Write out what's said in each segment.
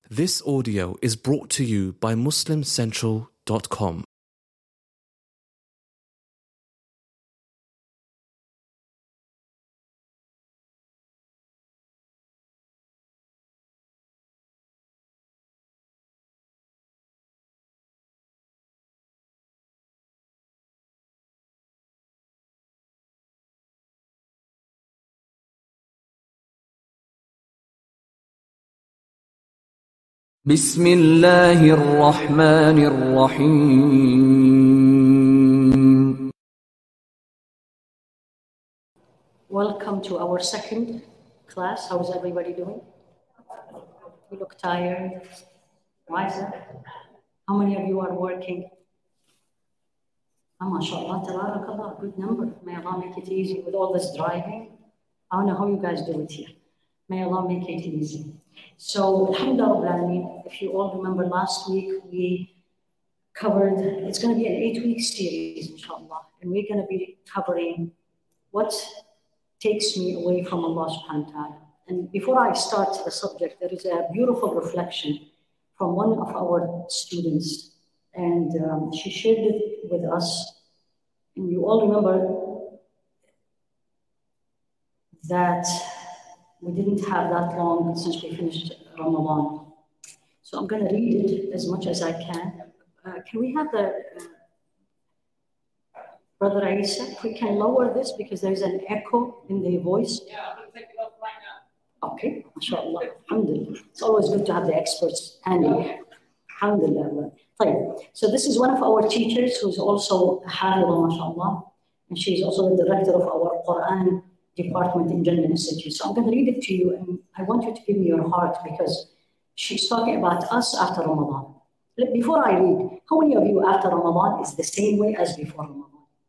This audio is brought to you by MuslimCentral.com. بسم الله الرحمن الرحيم. Welcome to our second class. How is everybody doing? You look tired. Why is that? How many of you are working? MashaAllah, tabarakallah, good number. May Allah make it easy with all this driving. I don't know how you guys do it here. May Allah make it easy. So, alhamdulillah, if you all remember last week, we covered, it's going to be an 8-week series, inshallah. And we're going to be covering what takes me away from Allah subhanahu wa ta'ala. And before I start the subject, there is a beautiful reflection from one of our students. And she shared it with us. And you all remember that we didn't have that long since we finished Ramadan. So I'm going to read it as much as I can. Can we have the Brother Isa, if we can lower this because there's an echo in the voice. Yeah, I'm going to take it off right now. Okay, mashallah, alhamdulillah. It's always good to have the experts handy. Alhamdulillah. So this is one of our teachers who's also a hafidha, mashallah. And she's also the director of our Quran department in Jannah Institute. So I'm going to read it to you, and I want you to give me your heart because she's talking about us after Ramadan. Before I read, how many of you after Ramadan is the same way as before Ramadan?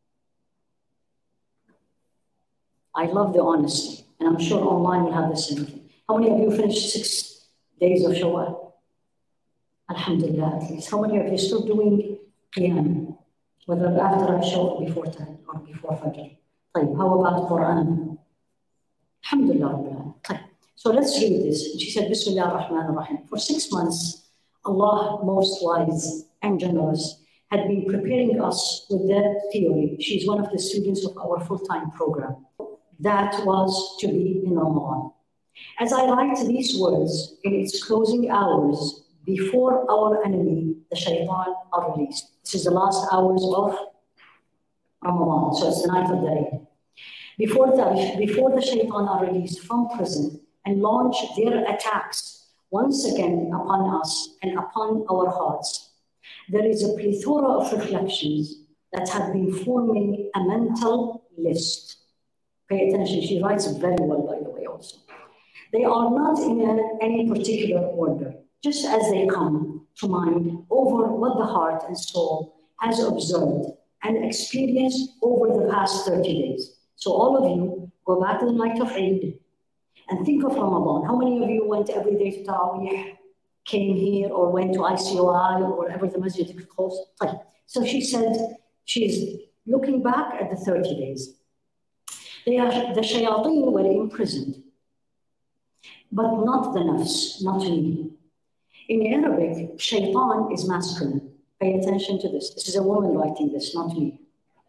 I love the honesty, and I'm sure online you have the same thing. How many of you finished 6 days of Shawwal? Alhamdulillah, at least. How many of you still doing Qiyam, whether after Isha or before 10 or before Fajr? How about Quran? Alhamdulillah. So let's read this. She said, Bismillah ar-Rahman ar-Rahim. For 6 months, Allah, most wise and generous, had been preparing us with the theory. She's one of the students of our full-time program. That was to be in Ramadan. As I write these words in its closing hours before our enemy, the shaitan, are released. This is the last hours of Ramadan, so it's the night of the Eid. Before the shaitan are released from prison and launch their attacks once again upon us and upon our hearts, there is a plethora of reflections that have been forming a mental list. Pay attention, she writes very well, by the way, also. They are not in any particular order, just as they come to mind over what the heart and soul has observed and experienced over the past 30 days. So all of you, go back to the night of Eid and think of Ramadan. How many of you went every day to Taraweeh, came here or went to ICOI or wherever the masjid is close? So she said she's looking back at the 30 days. The shayateen were imprisoned, but not the nafs, not me. In Arabic, shaitan is masculine. Pay attention to this. This is a woman writing this, not me.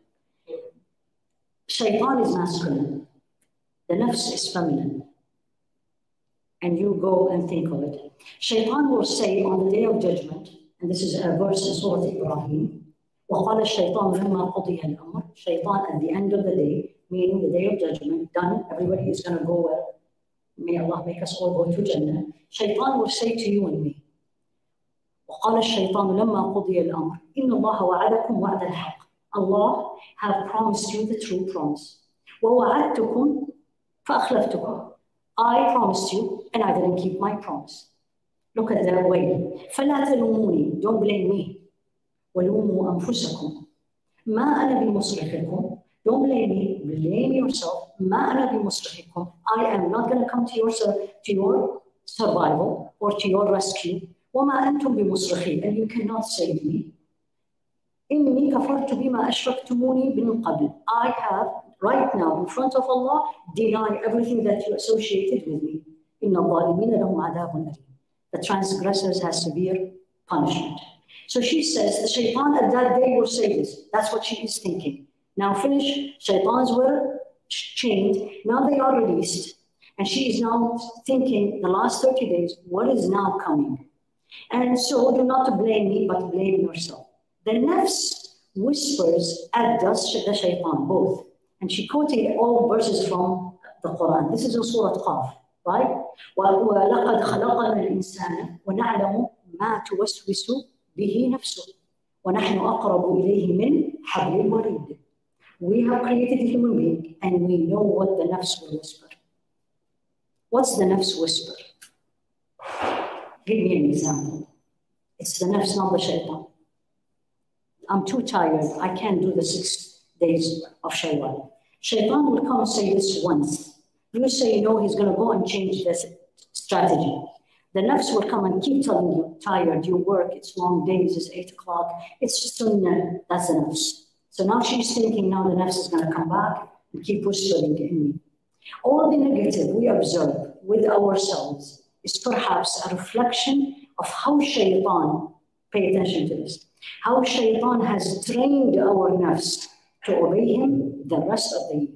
Shaitan is masculine. The nafs is feminine. And you go and think of it. Shaitan will say on the day of judgment, and this is a verse in Surah Ibrahim, وَقَالَ الشَّيْطَانُ لَمَّا قُضِيَ الْأَمْرُ. Shaitan at the end of the day, meaning the day of judgment, done, everybody is going to go where? May Allah make us all go to Jannah. Shaitan will say to you and me, وَقَالَ الشَّيْطَانُ لَمَّا قُضِيَ الْأَمْرُ إِنَّ اللَّهَ وَعَدَكُمْ وَعْدَ الْحَقِّ. Allah have promised you the true promise. وَوَعَدْتُكُمْ فَأَخْلَفْتُكُمْ. I promised you, and I didn't keep my promise. Look at that way. فَلَا تَلُومُونِي. Don't blame me. وَلُومُوا أَنفُسَكُمْ. مَا أَنَا بِمُصْرِخِكُمْ. Don't blame me. Blame yourself. مَا أَنَا بِمُصْرِخِكُمْ. I am not going to come to your survival or to your rescue. وَمَا أَنْتُمْ بِمُصْرِخِي. And you cannot save me. إِنِّي كَفَرْتُ بِمَا أَشْرَكْتُمُونِي مِنْ قَبْلِ. I have, right now, in front of Allah, denied everything that you associated with me. إِنَّ الظَّالِمِينَ لَهُمْ عَذَابٌ أَلِيمٌ. the transgressors has severe punishment. So she says, the shaitan at that day will say this. That's what she is thinking. Now finish, shaitans were chained, now they are released. And she is now thinking the last 30 days, what is now coming? And so do not blame me, but blame yourself. The nafs whispers at the shaitan, both. And she quoting all verses from the Quran. This is in Surah Qaf, right? وَلَقَدْ خَلَقَنَا الْإِنسَانَ وَنَعْلَمُ مَا تُوَسْوِسُ بِهِ نَفْسُهُ وَنَحْنُ أَقْرَبُ إِلَيْهِ مِنْ حَبْلِ الْوَرِيدِ. We have created a human being and we know what the nafs will whisper. What's the nafs whisper? Give me an example. It's the nafs, not the shaitan. I'm too tired. I can't do the 6 days of Shawwal. Shaitan will come and say this once. You say no, he's going to go and change this strategy. The nafs will come and keep telling you, tired, you work, it's long days, it's 8 o'clock, it's sunnah. That's the nafs. So now she's thinking, now the nafs is going to come back and keep whispering in me. All the negative we observe with ourselves is perhaps a reflection of how shaitan, pay attention to this, how shaitan has trained our nafs to obey him the rest of the year.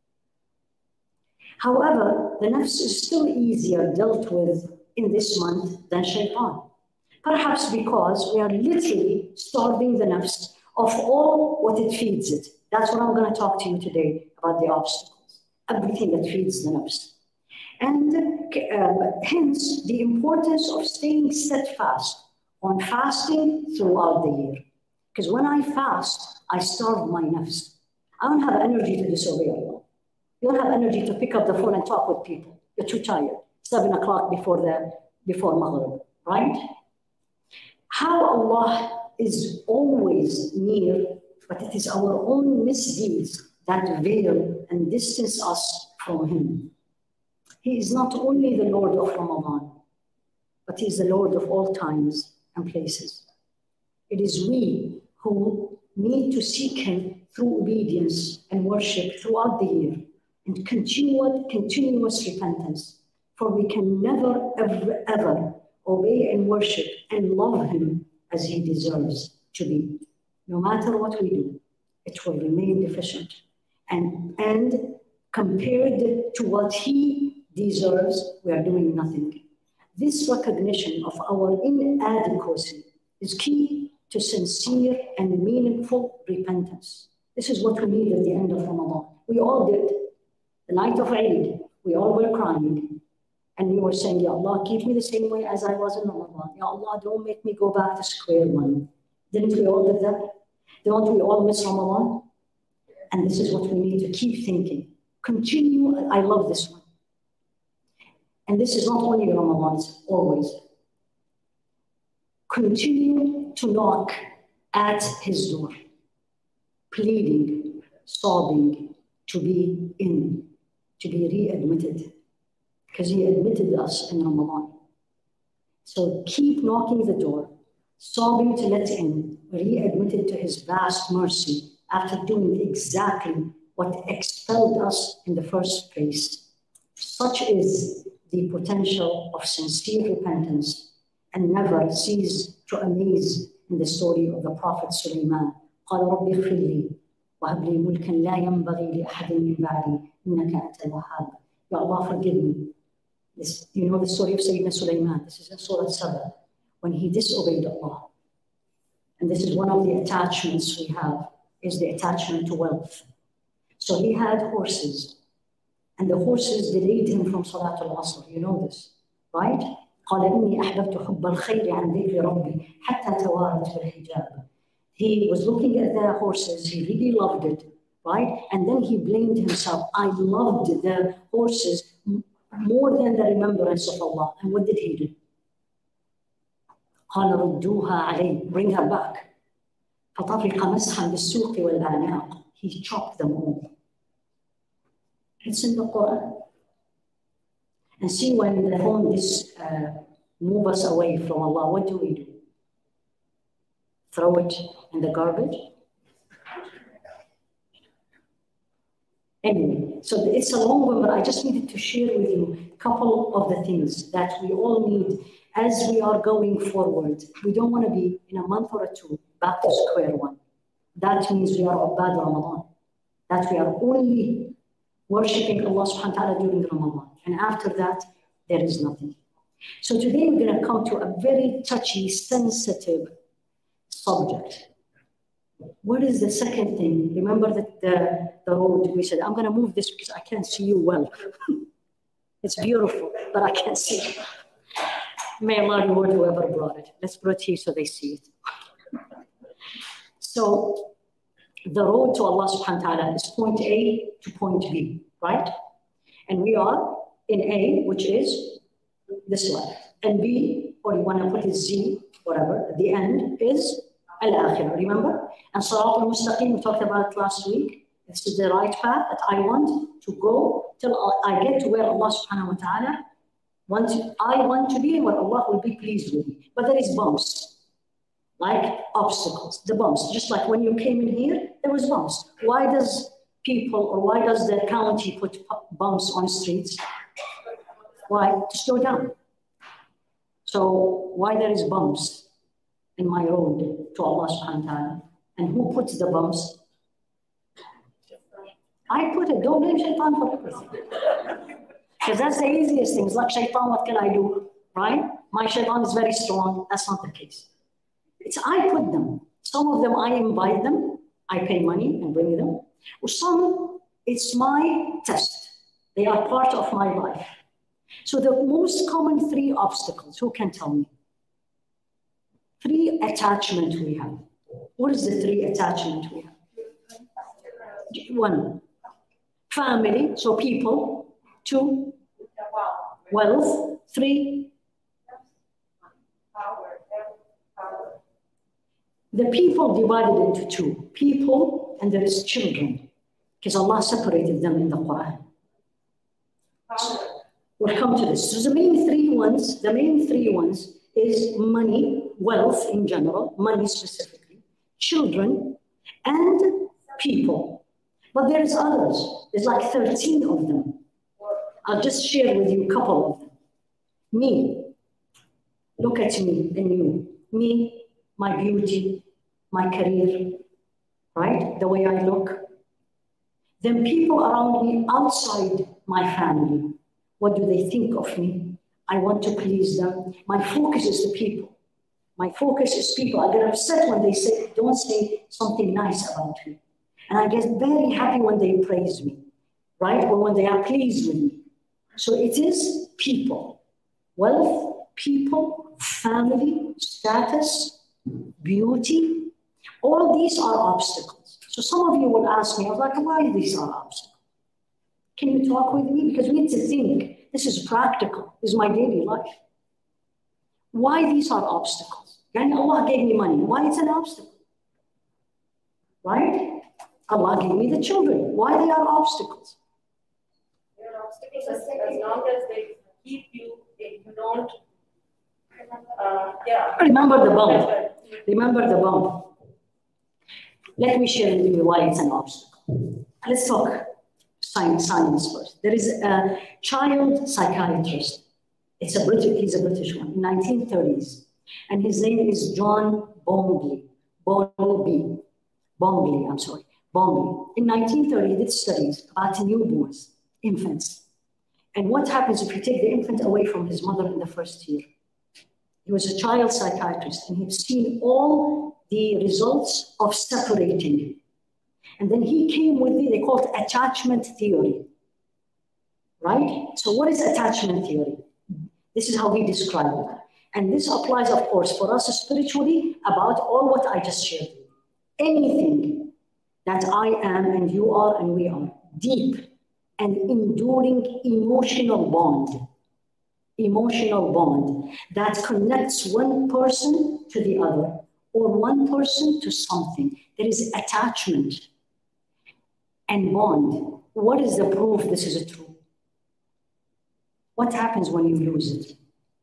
However, the nafs is still easier dealt with in this month than shaitan. Perhaps because we are literally starving the nafs of all what it feeds it. That's what I'm going to talk to you today about, the obstacles, everything that feeds the nafs. And hence the importance of staying steadfast on fasting throughout the year. Because when I fast, I starve my nafs. I don't have energy to disobey Allah. You don't have energy to pick up the phone and talk with people. You're too tired. 7 o'clock before Maghrib, right? How Allah is always near, but it is our own misdeeds that veil and distance us from Him. He is not only the Lord of Ramadan, but He is the Lord of all times and places. It is we who need to seek Him through obedience and worship throughout the year and continuous repentance, for we can never, ever obey and worship and love Him as He deserves to be. No matter what we do, it will remain deficient. And compared to what He deserves, we are doing nothing. This recognition of our inadequacy is key to sincere and meaningful repentance. This is what we need at the end of Ramadan. We all did. The night of Eid, we all were crying. And we were saying, Ya Allah, keep me the same way as I was in Ramadan. Ya Allah, don't make me go back to square one. Didn't we all do that? Don't we all miss Ramadan? And this is what we need to keep thinking. Continue, I love this one. And this is not only Ramadan, it's always. Continue to knock at His door, pleading, sobbing, to be in, to be readmitted. Because He admitted us in Ramadan. So keep knocking the door, sobbing to let in, readmitted to His vast mercy after doing exactly what expelled us in the first place. Such is the potential of sincere repentance, and never cease to amaze in the story of the Prophet Sulaiman. قال رب اغفر لي وهب لي ملكا لا ينبغي لأحد من بعدي إنك أنت الوهاب. Ya Allah, forgive me. This, you know the story of Sayyidina Sulaiman. This is in Surah Saba, when he disobeyed Allah. And this is one of the attachments we have, is the attachment to wealth. So he had horses, and the horses delayed him from Salatul Asr. You know this, right? قال إني أحببت حب الخير عن ذكر ربي حتى توارت بالحجاب. He was looking at the horses, he really loved it, right? And then he blamed himself. I loved the horses more than the remembrance of Allah. And what did he do? قال ردوها علي, bring her back. فطفق مسحا بالسوق والأعناق. He chopped them all. It's in the Quran. And see, when the phone move us away from Allah, what do? Throw it in the garbage? Anyway, so it's a long one, but I just needed to share with you a couple of the things that we all need as we are going forward, we don't want to be in a month or two back to square one. That means we are Ubad Ramadan. That we are only worshipping Allah subhanahu wa ta'ala during Ramadan. And after that, there is nothing. So today we're going to come to a very touchy, sensitive subject. What is the second thing? Remember that the road, we said, I'm going to move this because I can't see you well. It's beautiful, but I can't see it. May Allah reward whoever brought it. Let's put it here so they see it. So the road to Allah subhanahu wa ta'ala is point A to point B, right? And we are in A, which is this life. And B, or you want to put it Z, whatever, at the end is Al-Akhirah, remember? And Salat al-Mustaqim, we talked about it last week. This is the right path that I want to go till I get to where Allah subhanahu wa ta'ala I want to be and where Allah will be pleased with me. But there is bumps, like obstacles, the bumps. Just like when you came in here, there was bumps. Why does the county put bumps on streets? Why? To slow down. So why there is bumps in my road to Allah subhanahu wa ta'ala? And who puts the bumps? I put it. Don't blame shaitan for everything. Because that's the easiest thing. It's like shaitan, what can I do? Right? My shaitan is very strong. That's not the case. It's I put them. Some of them I invite them. I pay money and bring them. Or some, it's my test. They are part of my life. So the most common 3 obstacles, who can tell me? 3 attachment we have. What is the 3 attachment we have? 1, family, so people. 2, wealth. 3, the people divided into 2. People and there is children. Because Allah separated them in the Quran. We'll come to this. So the main three ones is money, wealth in general, money specifically, children, and people. But there's others. There's like 13 of them. I'll just share with you a couple of them. Me. Look at me and you. Me, my beauty, my career, right? The way I look. Then people around me outside my family. What do they think of me? I want to please them. My focus is the people. My focus is people. I get upset when they don't say something nice about me. And I get very happy when they praise me, right? Or when they are pleased with me. So it is people. Wealth, people, family, status, beauty. All these are obstacles. So some of you will ask me, I was like, why these are obstacles? Can you talk with me? Because we need to think, this is practical. This is my daily life. Why these are obstacles? Yani Allah gave me money. Why it's an obstacle? Right? Allah gave me the children. Why they are obstacles? They're obstacles as long as they keep you, if you don't, Remember the bump. Remember the bump. Let me share with you why it's an obstacle. Let's talk science first. There is a child psychiatrist. He's a British one, 1930s. And his name is John Bongley. Bongley. In 1930, he did studies about newborns, infants. And what happens if you take the infant away from his mother in the first year? He was a child psychiatrist, and he'd seen all the results of separating. And then he came with they call it attachment theory, right? So what is attachment theory? This is how he described it. And this applies, of course, for us spiritually about all what I just shared with you. Anything that I am and you are and we are, deep and enduring emotional bond that connects one person to the other or one person to something. There is attachment and bond. What is the proof this is true? What happens when you lose it?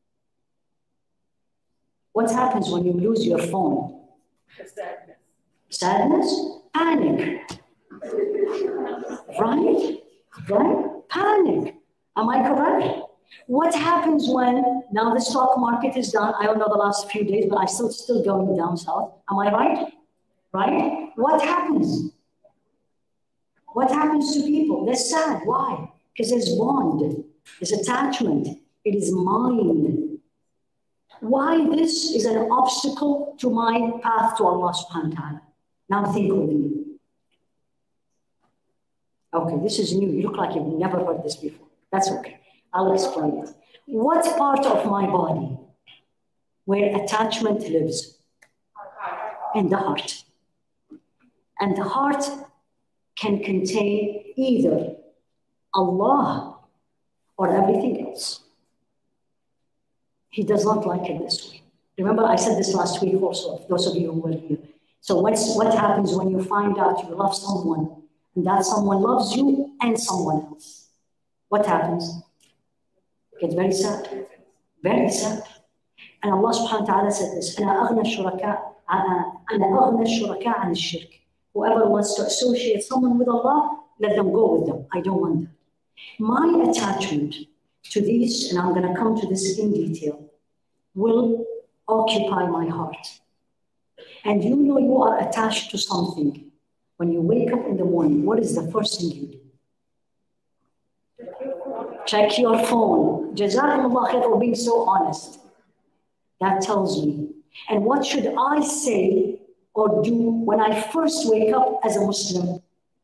What happens when you lose your phone? Sadness. Sadness? Panic. Right? Panic. Am I correct? What happens when, now the stock market is down, I don't know the last few days, but I still going down south. Am I right? Right? What happens? What happens to people? They're sad. Why? Because there's bond, there's attachment. It is mine. Why this is an obstacle to my path to Allah subhanahu wa ta'ala? Now think with me. Okay, this is new. You look like you've never heard this before. That's okay. I'll explain it. What part of my body where attachment lives? In the heart. And the heart can contain either Allah or everything else. He does not like it this way. Remember, I said this last week also, those of you who were here. So what happens when you find out you love someone and that someone loves you and someone else? What happens? It gets very sad. Very sad. And Allah subhanahu wa ta'ala said this, أَنَا أَغْنَى الشُّرَكَاءَ عَنِ الشِّرْكِ. Whoever wants to associate someone with Allah, let them go with them. I don't want that. My attachment to these, and I'm going to come to this in detail, will occupy my heart. And you know you are attached to something. When you wake up in the morning, what is the first thing you do? Check your phone. Jazakumullah khair for being so honest. That tells me. And what should I say or do when I first wake up as a Muslim?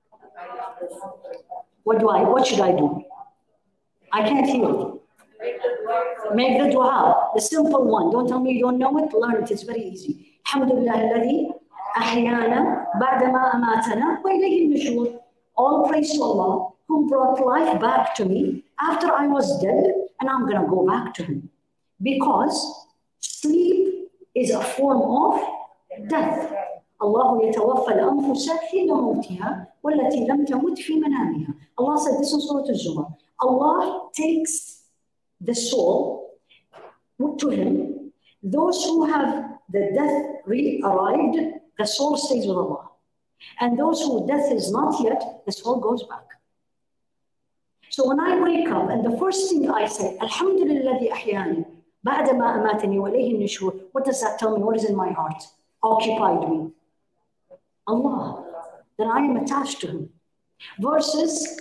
What should I do? I can't hear it. Make the dua, the simple one. Don't tell me you don't know it, learn it. It's very easy. Alhamdulillah alladhi ahyana ba'dama amatana wa ilayhi nushur. All praise to Allah who brought life back to me after I was dead, and I'm going to go back to him. Because sleep is a form of death. Allah yatawaffa al-anfusa hina mawtiha wallati lam tamut fi manamiha. Allah said this in Surah Al-Zumar. Allah takes the soul to him. Those who have the death arrived, the soul stays with Allah. And those who death is not yet, the soul goes back. So when I wake up and the first thing I say, Alhamdulillah alladhi ahyani ba'dama amatani wa ilayhi nushur, what does that tell me? What is in my heart? Occupied me. Allah. Then I am attached to him. Versus,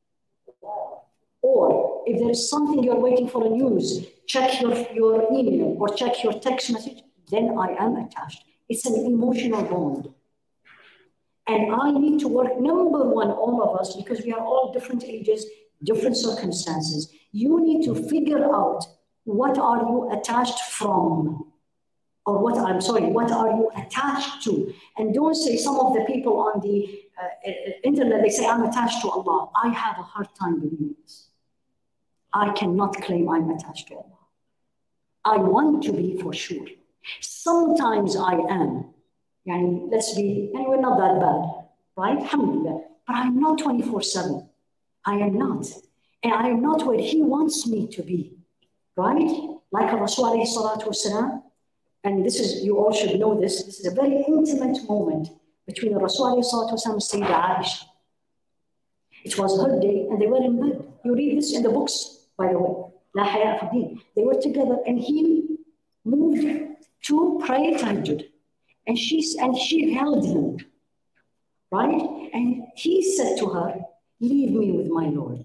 or if there is something you're waiting for a news, check your email or check your text message, then I am attached. It's an emotional bond. And I need to work, number one, all of us, because we are all different ages, different circumstances. You need to figure out what are you attached from, or what are you attached to? And don't say, some of the people on the internet, they say, I'm attached to Allah. I have a hard time believing this. I cannot claim I'm attached to Allah. I want to be for sure. Sometimes I am. Yani, let's be, and we're not that bad, right? Alhamdulillah. But I'm not 24/7. I am not. And I am not where he wants me to be, right? Like Rasul alayhi salatu wasalam. And this is, you all should know this. This is a very intimate moment between Rasul alayhi salatu wasalam and Sayyidah Aisha. It was her day and they were in bed. You read this in the books, by the way. La haya fi din. They were together and he moved to pray tahajjud. And she held him, right? And he said to her, leave me with my Lord.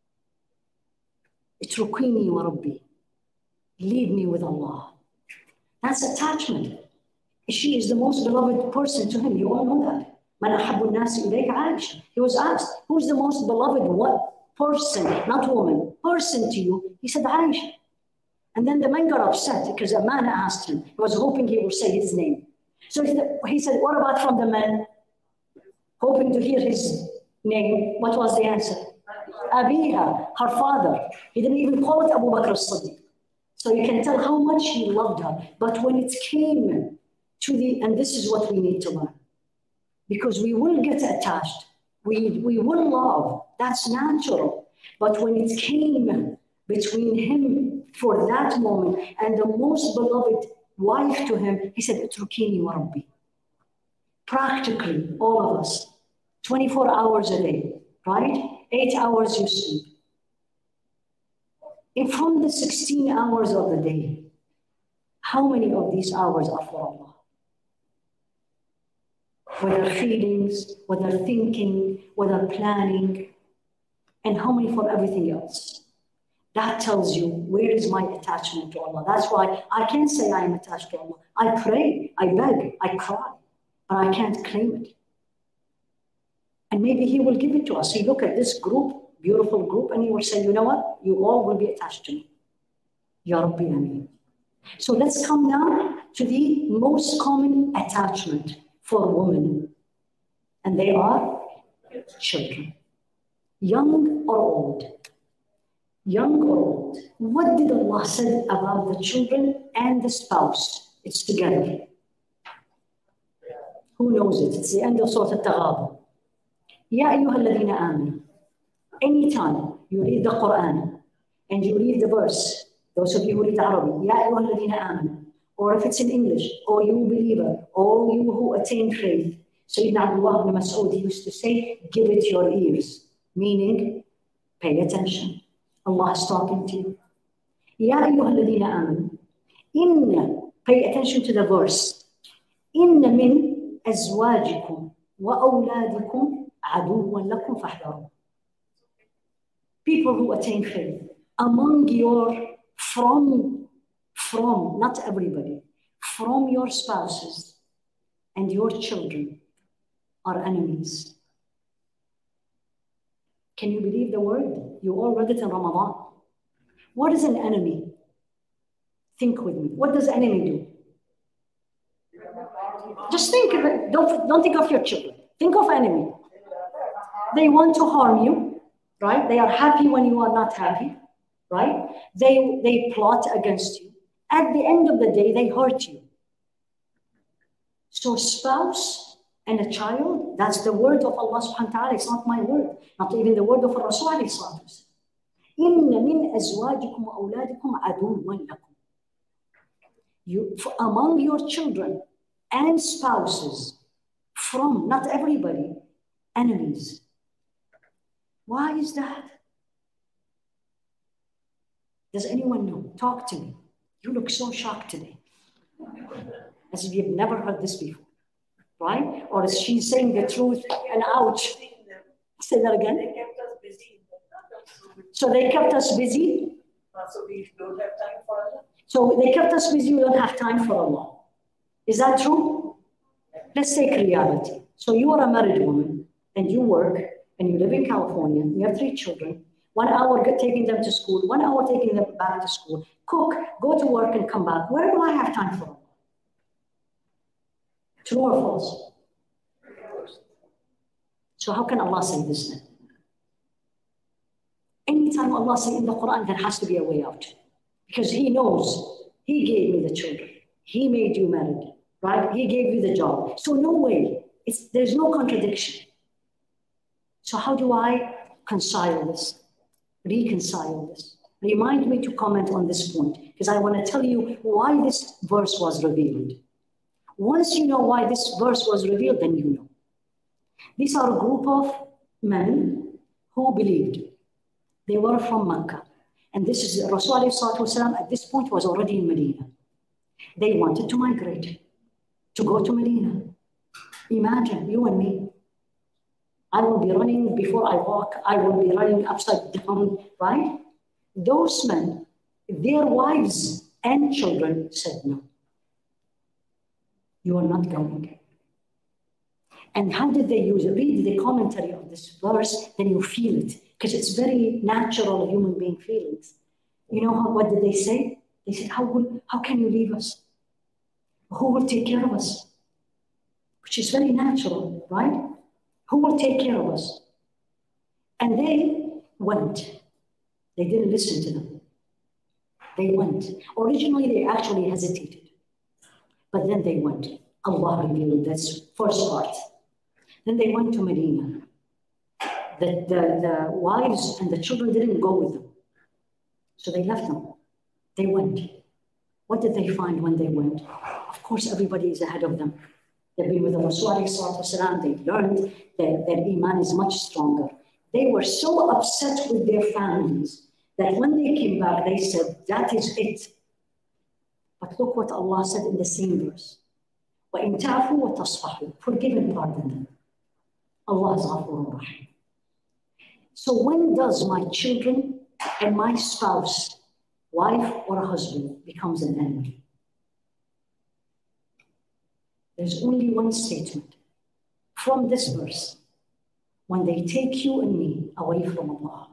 Itrukini wa Rabbi. Leave me with Allah. That's attachment. She is the most beloved person to him. You all know that. Man ahabbu an-nasi ilayka Aisha. He was asked, who's the most beloved person, not woman, person to you? He said, Aisha. And then the man got upset because a man asked him. He was hoping he would say his name. So he said, what about from the man? Hoping to hear his name. What was the answer? Abiha, her father. He didn't even call it Abu Bakr as-Siddiq. So you can tell how much he loved her. But when it came to and this is what we need to learn. Because we will get attached. We will love. That's natural. But when it came between him for that moment and the most beloved wife to him, he said, Utrukini wa Rabbi. Practically, all of us, 24 hours a day, right? 8 hours you sleep. And from the 16 hours of the day, how many of these hours are for Allah? Whether feelings, whether thinking, whether planning, and how many for everything else? That tells you, where is my attachment to Allah? That's why I can't say I am attached to Allah. I pray, I beg, I cry, but I can't claim it. And maybe He will give it to us. He look at this group, beautiful group, and He will say, you know what? You all will be attached to me. Ya Rabbi Ameen. So let's come now to the most common attachment for women. And they are children. Young or old. Young or old. What did Allah say about the children and the spouse? It's together. Who knows it? It's the end of Surah Al-Taghabun. Ya ayyuha alladhina amanu. Anytime you read the Quran and you read the verse, those of you who read Arabic, Ya ayyuha alladhina amanu. Or if it's in English, O you believer, O you who attain faith. Sayyidina Abdullah ibn Mas'ud used to say, give it your ears. Meaning, pay attention. Allah is talking to you. Ya ayyuha alladhina amanu. Inna, pay attention to the verse. Inna min azwajikum wa awladikum aduwwan lakum fahdharu. People who attain faith, among your, from, not everybody, from your spouses and your children are enemies. Can you believe the word? You all read it in Ramadan. What is an enemy? Think with me. What does enemy do? Just think of it. Don't think of your children. Think of enemy. They want to harm you, right? They are happy when you are not happy, right? They plot against you. At the end of the day, they hurt you. So spouse and a child, that's the word of Allah subhanahu wa ta'ala. It's not my word. Not even the word of Rasul alayhi salatu. Inna min azwajikum wa awladikum aduwwan lakum. Among your children and spouses, from, not everybody, enemies. Why is that? Does anyone know? Talk to me. You look so shocked today. As if you've never heard this before, right? Or is she saying the truth and ouch? Say that again. They kept us busy. So they kept us busy? So we don't have time for Allah. So they kept us busy, we don't have time for Allah. Is that true? Let's take reality. So you are a married woman and you work and you live in California, you have 3 children, 1 hour taking them to school, 1 hour taking them back to school, cook, go to work and come back. Where do I have time for Allah? True or false? So how can Allah say this then? Anytime Allah says in the Quran, there has to be a way out. Because He knows, He gave me the children. He made you married, right? He gave you the job. So no way, there's no contradiction. So how do I reconcile this? Remind me to comment on this point, because I want to tell you why this verse was revealed. Once you know why this verse was revealed, then you know. These are a group of men who believed. They were from Mecca. And this is Rasulullah at this point was already in Medina. They wanted to migrate, to go to Medina. Imagine, you and me. I will be running before I walk. I will be running upside down, right? Those men, their wives and children said no. You are not going. And how did they use it? Read the commentary of this verse, then you feel it. Because it's very natural human being feelings. You know what did they say? They said, how can you leave us? Who will take care of us? Which is very natural, right? Who will take care of us? And they went. They didn't listen to them. They went. Originally, they actually hesitated. But then they went. Allah revealed this first part. Then they went to Medina. The wives and the children didn't go with them. So they left them. They went. What did they find when they went? Of course, everybody is ahead of them. They've been with the Rasulullah, they learned that their iman is much stronger. They were so upset with their families that when they came back, they said, that is it. But look what Allah said in the same verse. وَإِن تَعْفُوا وَتَصْفَحُوا. Forgive and pardon them. Allah is Ghafurur Rahim. So when does my children and my spouse, wife or a husband, becomes an enemy? There's only one statement from this verse. When they take you and me away from Allah.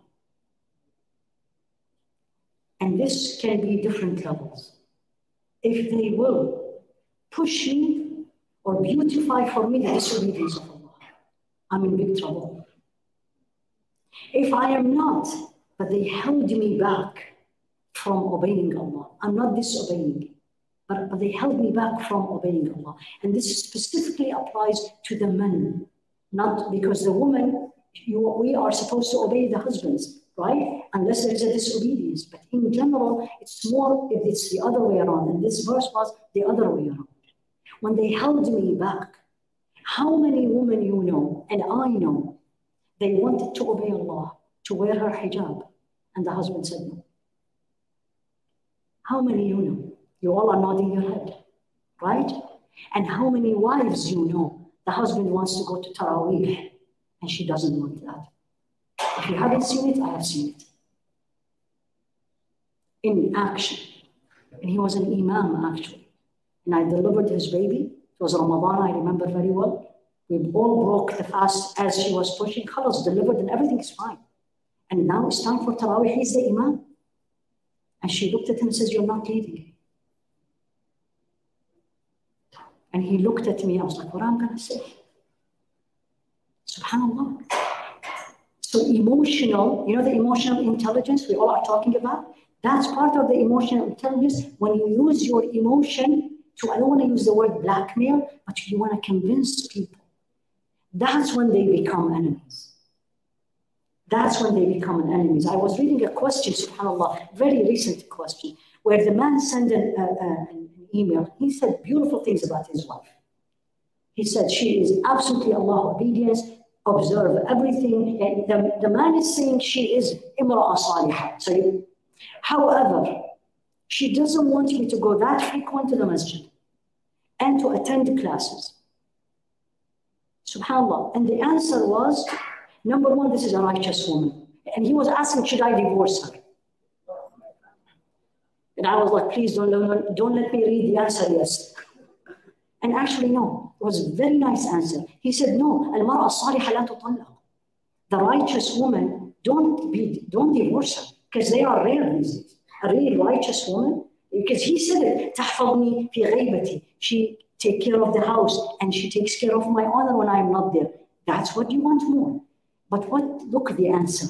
And this can be different levels. If they will push me or beautify for me the disobedience of Allah, I'm in big trouble. If I am not, but they held me back from obeying Allah, I'm not disobeying, but they held me back from obeying Allah. And this specifically applies to the men, not because the woman, we are supposed to obey the husbands, right? Unless there is a disobedience. But in general, it's more if it's the other way around. And this verse was the other way around. When they held me back, how many women you know, and I know, they wanted to obey Allah, to wear her hijab, and the husband said no. How many you know? You all are nodding your head, right? And how many wives you know, the husband wants to go to Taraweeh, and she doesn't want that. If you haven't seen it, I have seen it. In action. And he was an imam, actually. And I delivered his baby. It was Ramadan, I remember very well. We all broke the fast as she was pushing. Khalas, delivered, and everything is fine. And now it's time for Taraweeh. He's the imam. And she looked at him and says, you're not leading. And he looked at me. I was like, what am I going to say? SubhanAllah. So emotional, you know the emotional intelligence we all are talking about? That's part of the emotional intelligence when you use your emotion to, I don't want to use the word blackmail, but you want to convince people. That's when they become enemies. That's when they become enemies. I was reading a question, subhanAllah, very recent question, where the man sent an email. He said beautiful things about his wife. He said she is absolutely Allah obedience, observe everything. The man is saying she is imra'a salihah. So however, she doesn't want me to go that frequent to the masjid and to attend classes. SubhanAllah. And the answer was, number one, this is a righteous woman. And he was asking, should I divorce her? And I was like, please don't let me read the answer, yes. And actually, no, it was a very nice answer. He said, no, al-mar'a salihah la tutallaq. The righteous woman, don't divorce her, because they are rare these days. A real righteous woman, because he said it, تحفظني في غيبتي. She takes care of the house and she takes care of my honor when I'm not there. That's what you want more. But look at the answer.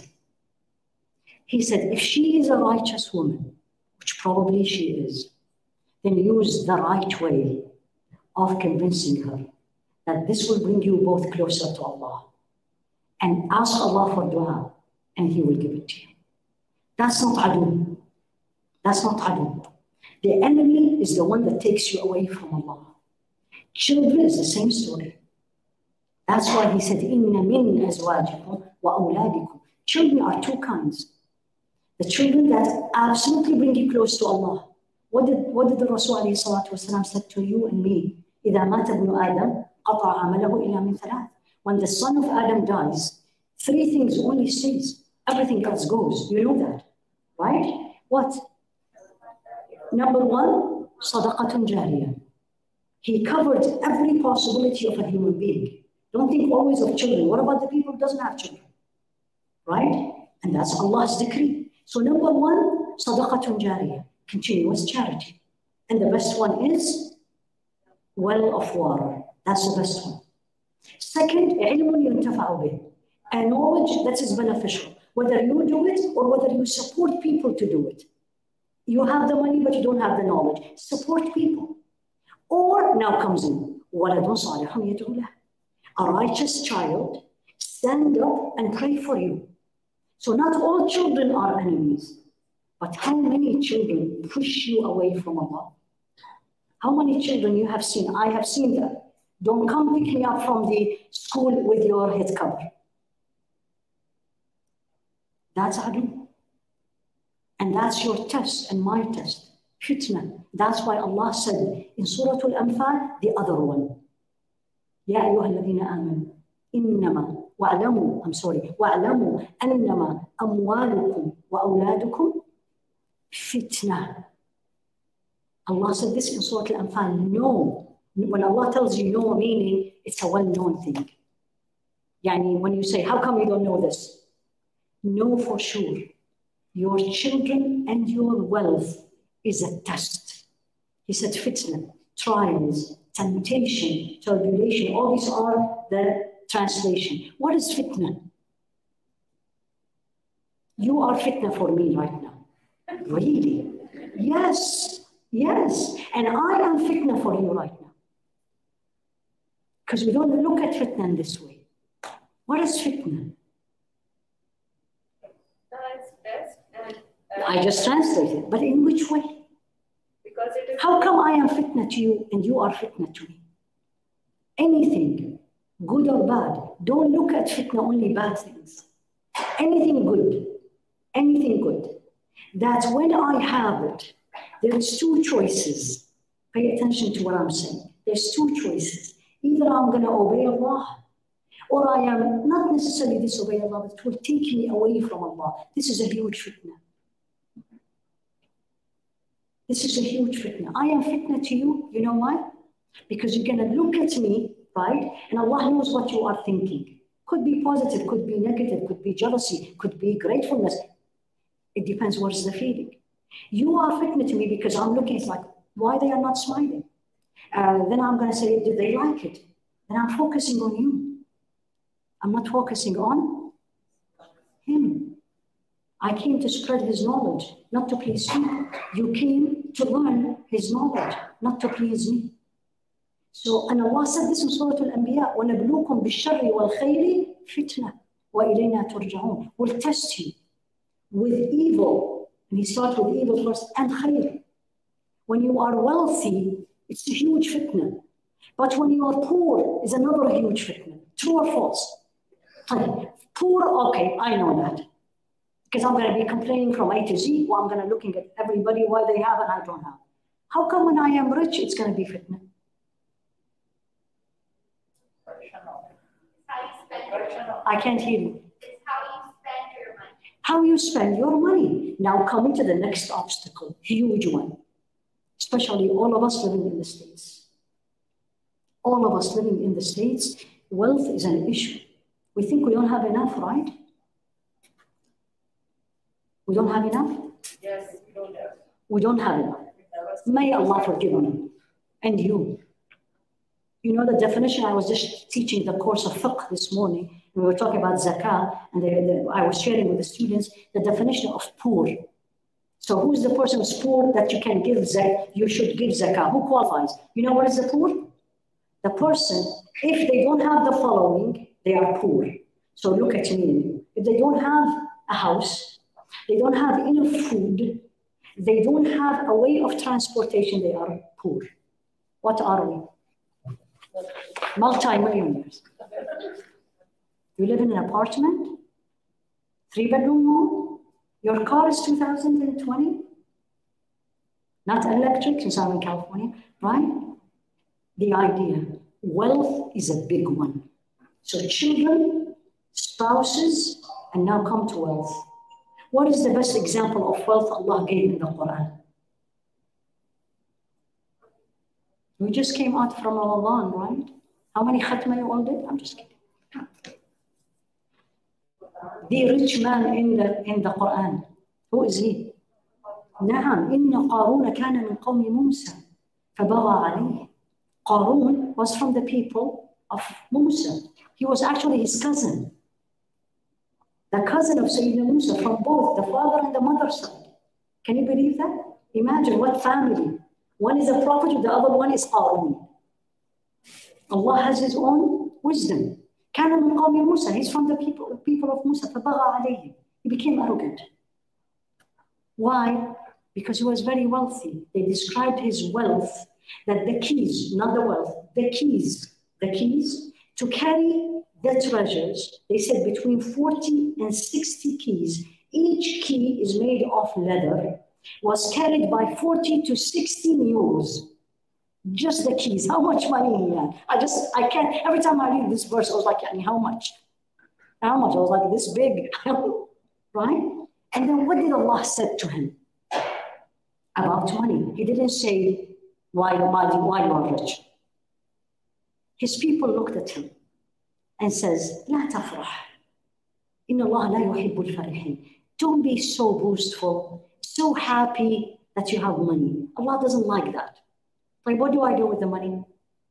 He said, if she is a righteous woman, which probably she is, then use the right way of convincing her that this will bring you both closer to Allah. And ask Allah for dua, and He will give it to you. That's not adu. That's not adu. The enemy is the one that takes you away from Allah. Children is the same story. That's why He said, Inna min azwajikum wa awladikum. Children are two kinds. The children that absolutely bring you close to Allah. What did the Rasul ﷺ said to you and me? إِذَا مَاتَ ابْنُ آدَمَ قَطَعَ عَمَلَهُ إِلَّا مِنْ ثَلَاثٍ. When the son of Adam dies, three things only stays. Everything else goes. You know that, right? What? Number one, صَدَقَةٌ جَارِيَةٌ. He covered every possibility of a human being. Don't think always of children. What about the people who doesn't have children? Right? And that's Allah's decree. So number one, صَدَقَةٌ جَارِيَةٌ. Continuous charity. And the best one is well of water. That's the best one. Second, عِلْمٌ يُنْتَفَعُ بِهِ. A knowledge that is beneficial. Whether you do it or whether you support people to do it. You have the money but you don't have the knowledge. Support people. Or, now comes in, وَلَدٌ صَالِحٌ يَدْعُو لَهُ. A righteous child, stand up and pray for you. So not all children are enemies. But how many children push you away from Allah? How many children you have seen? I have seen that. Don't come pick me up from the school with your head cover. That's adu. And that's your test and my test. Fitna. That's why Allah said in Surah Al-Anfal, the other one. يا أيها الذين آمنوا إنما واعلموا واعلموا أنما أموالكم وأولادكم فتنة. Allah said this in Surah Al-Anfal. No. When Allah tells you no, meaning it's a well-known thing. Yani when you say, how come you don't know this? Know for sure. Your children and your wealth is a test. He said fitna, trials, temptation, tribulation, all these are the translation. What is fitna? You are fitna for me right now. Really? Yes. And I am fitna for you right now. Because we don't look at fitna in this way. What is fitna? I just translated, but in which way? Because it is. How come I am fitna to you and you are fitna to me? Anything, good or bad, don't look at fitna only bad things. Anything good, that when I have it, there's two choices. Pay attention to what I'm saying. There's two choices. Either I'm going to obey Allah, or I am not necessarily disobey Allah, but it will take me away from Allah. This is a huge fitna. This is a huge fitna. I am fitna to you. You know why? Because you're going to look at me, right? And Allah knows what you are thinking. Could be positive, could be negative, could be jealousy, could be gratefulness. It depends what is the feeling. You are fitna to me because I'm looking, it's like, why they are not smiling? Then I'm going to say, did they like it? Then I'm focusing on you. I'm not focusing on him. I came to spread his knowledge, not to please you. You came to learn his knowledge, not to please me. So, and Allah said this in Surah Al-Anbiya, وَنَبْلُوكُمْ بِالشَّرِّ وَالْخَيْرِ فِتْنَةً وَإِلَيْنَا تُرْجَعُونَ. We'll test you with evil. And he starts with evil first, and khair. When you are wealthy, it's a huge fitna. But when you are poor, is another huge fitna. True or false? Poor, okay, I know that. Because I'm going to be complaining from A to Z, or I'm going to looking at everybody, why they have and I don't have. How come when I am rich, it's going to be fitna? I can't hear you. It's how you spend your money. How you spend your money. Now coming to the next obstacle, huge one. Especially all of us living in the States. All of us living in the States, wealth is an issue. We think we don't have enough, right? We don't have enough? Yes, we don't have. We don't have enough. May Allah forgive me and you. You know the definition, I was just teaching the course of fiqh this morning. We were talking about zakah, and I was sharing with the students the definition of poor. So who's the person who's poor that you can give zakah? You should give zakah. Who qualifies? You know what is the poor? The person, if they don't have the following, they are poor. So look at me. If they don't have a house, they don't have enough food, they don't have a way of transportation, they are poor. What are we? Multi-millionaires. You live in an apartment, 3-bedroom home, your car is 2020, not electric since I'm in California, right? The idea, wealth is a big one. So children, spouses, and now come to wealth. What is the best example of wealth Allah gave in the Quran? We just came out from Ramadan, right? How many khatma you all did? I'm just kidding. The rich man in the Quran, who is he? نعم إن قارون كان من قوم موسى فبغى عليه. Qarun was from the people of Musa. He was actually his cousin. The cousin of Sayyidina Musa from both the father and the mother side. Can you believe that? Imagine what family. One is a prophet, the other one is Qarun. Allah has his own wisdom. كان من قوم موسى. He's from the people of Musa. فبغى عليه. He became arrogant. Why? Because he was very wealthy. They described his wealth, that the keys, not the wealth, the keys to carry the treasures, they said between 40 and 60 keys, Each key is made of leather, was carried by 40 to 60 mules. Just the keys. How much money he had? I can't, every time I read this verse, I was like, how much? How much? I was like, this big, right? And then what did Allah said to him about money? He didn't say, why you are rich. His people looked at him and says, لا تفرح. إن الله لا يحب الفرحين. Don't be so boastful, so happy that you have money. Allah doesn't like that. Like, what do I do with the money?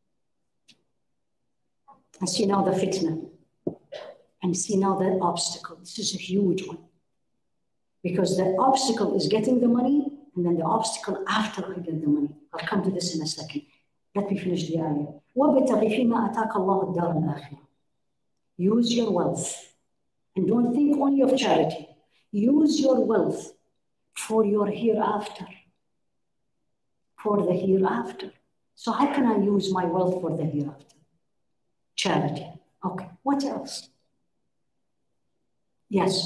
And see now the fitna. And see now the obstacle. This is a huge one. Because the obstacle is getting the money, and then the obstacle after I get the money. I'll come to this in a second. Let me finish the ayah. وَابْتَغِ فِيمَا أَتَاكَ اللَّهُ الدَّارَ الْآخِرَةَ. Use your wealth. And don't think only of charity. Use your wealth for your hereafter. For the hereafter. So how can I use my wealth for the hereafter? Charity. Okay. What else? Yes.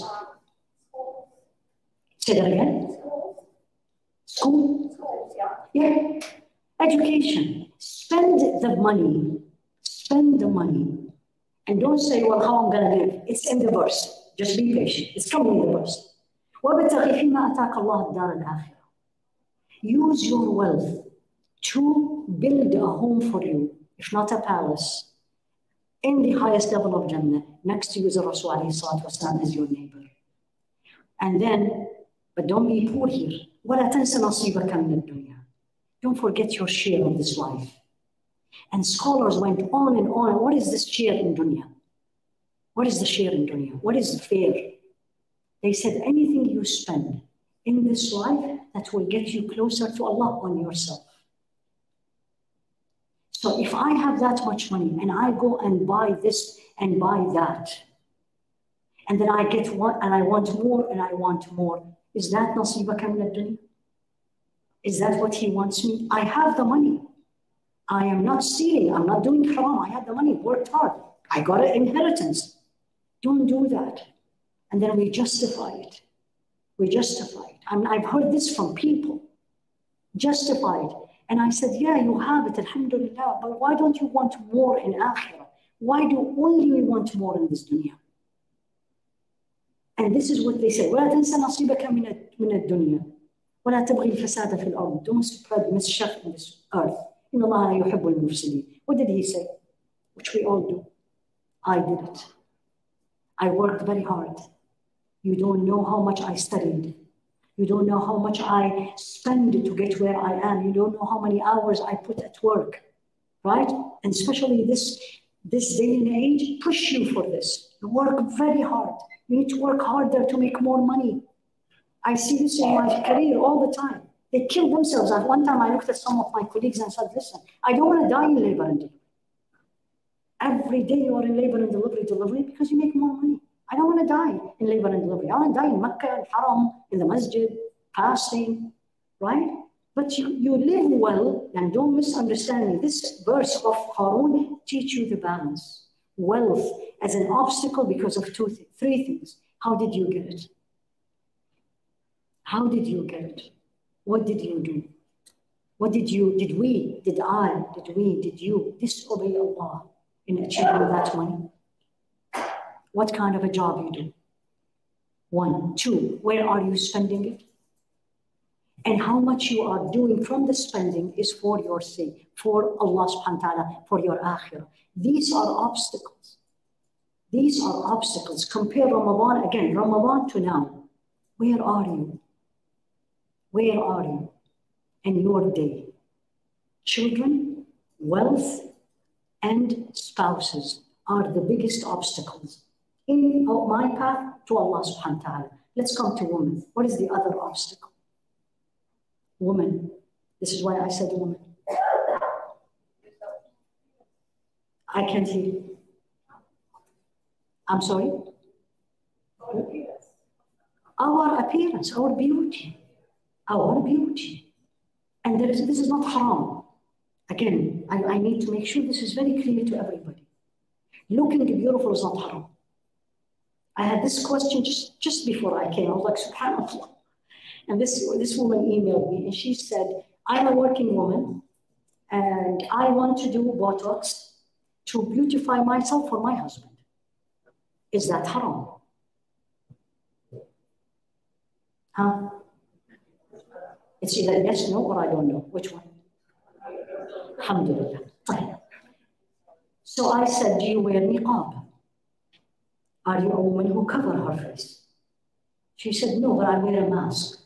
Say that again. School. Yeah. Education. Spend the money. Spend the money. And don't say, well, how I'm going to live. It's in the verse. Just be patient. It's coming in the verse. وَابْتَغِ فِيمَا أَتَاكَ اللَّهُ الدَّارَ الْآخِرَةَ. Use your wealth to build a home for you, if not a palace, in the highest level of Jannah. Next to you is Rasul alayhi salatu wasalam as your neighbor. And then, but don't be poor here. وَلَا تَنْسَ نَصِيبَكَ مِنَ الدُّنْيا. Don't forget your share of this life. And scholars went on and on. What is this share in dunya? What is the share in dunya? What is fair? They said anything you spend in this life that will get you closer to Allah on yourself. So if I have that much money and I go and buy this and buy that, and then I get one and I want more and I want more, is that nasibaka min ad-dunya? Is that what he wants me? I have the money. I am not stealing. I'm not doing haram. I have the money, worked hard. I got an inheritance. Don't do that. And then we justify it. We justify it. I mean, I've heard this from people. Justify it. And I said, yeah, you have it, alhamdulillah. But why don't you want more in akhirah? Why do only we want more in this dunya? And this is what they say. وَلَا تَنْسَ نَصِيبَكَ مِنَ الدُّنْيا وَلَا تَبْغِي الْفَسَادَ فِي الْأَرْضِ. Don't spread mischief in this earth. إِنَّ اللَّهَ لَا يُحِبُّ الْمُفْسِدِينَ. What did he say? Which we all do. I did it. I worked very hard. You don't know how much I studied. You don't know how much I spend to get where I am. You don't know how many hours I put at work, right? And especially this day and age, push you for this. You work very hard. You need to work harder to make more money. I see this in my career all the time. They kill themselves. At one time, I looked at some of my colleagues and said, listen, I don't want to die in labor and delivery. Every day you are in labor and delivery because you make more money. I don't want to die in labor and delivery. I want to die in Mecca, in Haram, in the masjid, fasting, right? But you live well, and don't misunderstand me. This verse of Harun teach you the balance. Wealth as an obstacle because of three things. How did you get it? How did you get it? What did you do? What did you disobey Allah in achieving that money? What kind of a job you do? 1, 2, where are you spending it? And how much you are doing from the spending is for your sake, for Allah subhanahu wa ta'ala, for your akhirah. These are obstacles. These are obstacles. Compare Ramadan again, Ramadan to now. Where are you? Where are you in your day? Children, wealth, and spouses are the biggest obstacles in my path to Allah subhanahu wa ta'ala. Let's come to women. What is the other obstacle? Woman. This is why I said woman. I can't hear you. I'm sorry? Our appearance, our beauty. Our beauty. And this is not haram. Again, I need to make sure this is very clear to everybody. Looking beautiful is not haram. I had this question just before I came. I was like, subhanAllah. And this woman emailed me and she said, I'm a working woman and I want to do Botox to beautify myself for my husband. Is that haram? Huh? It's either yes, no, or I don't know. Which one? Alhamdulillah. So I said, do you wear niqab? Are you a woman who cover her face? She said, no, but I wear a mask.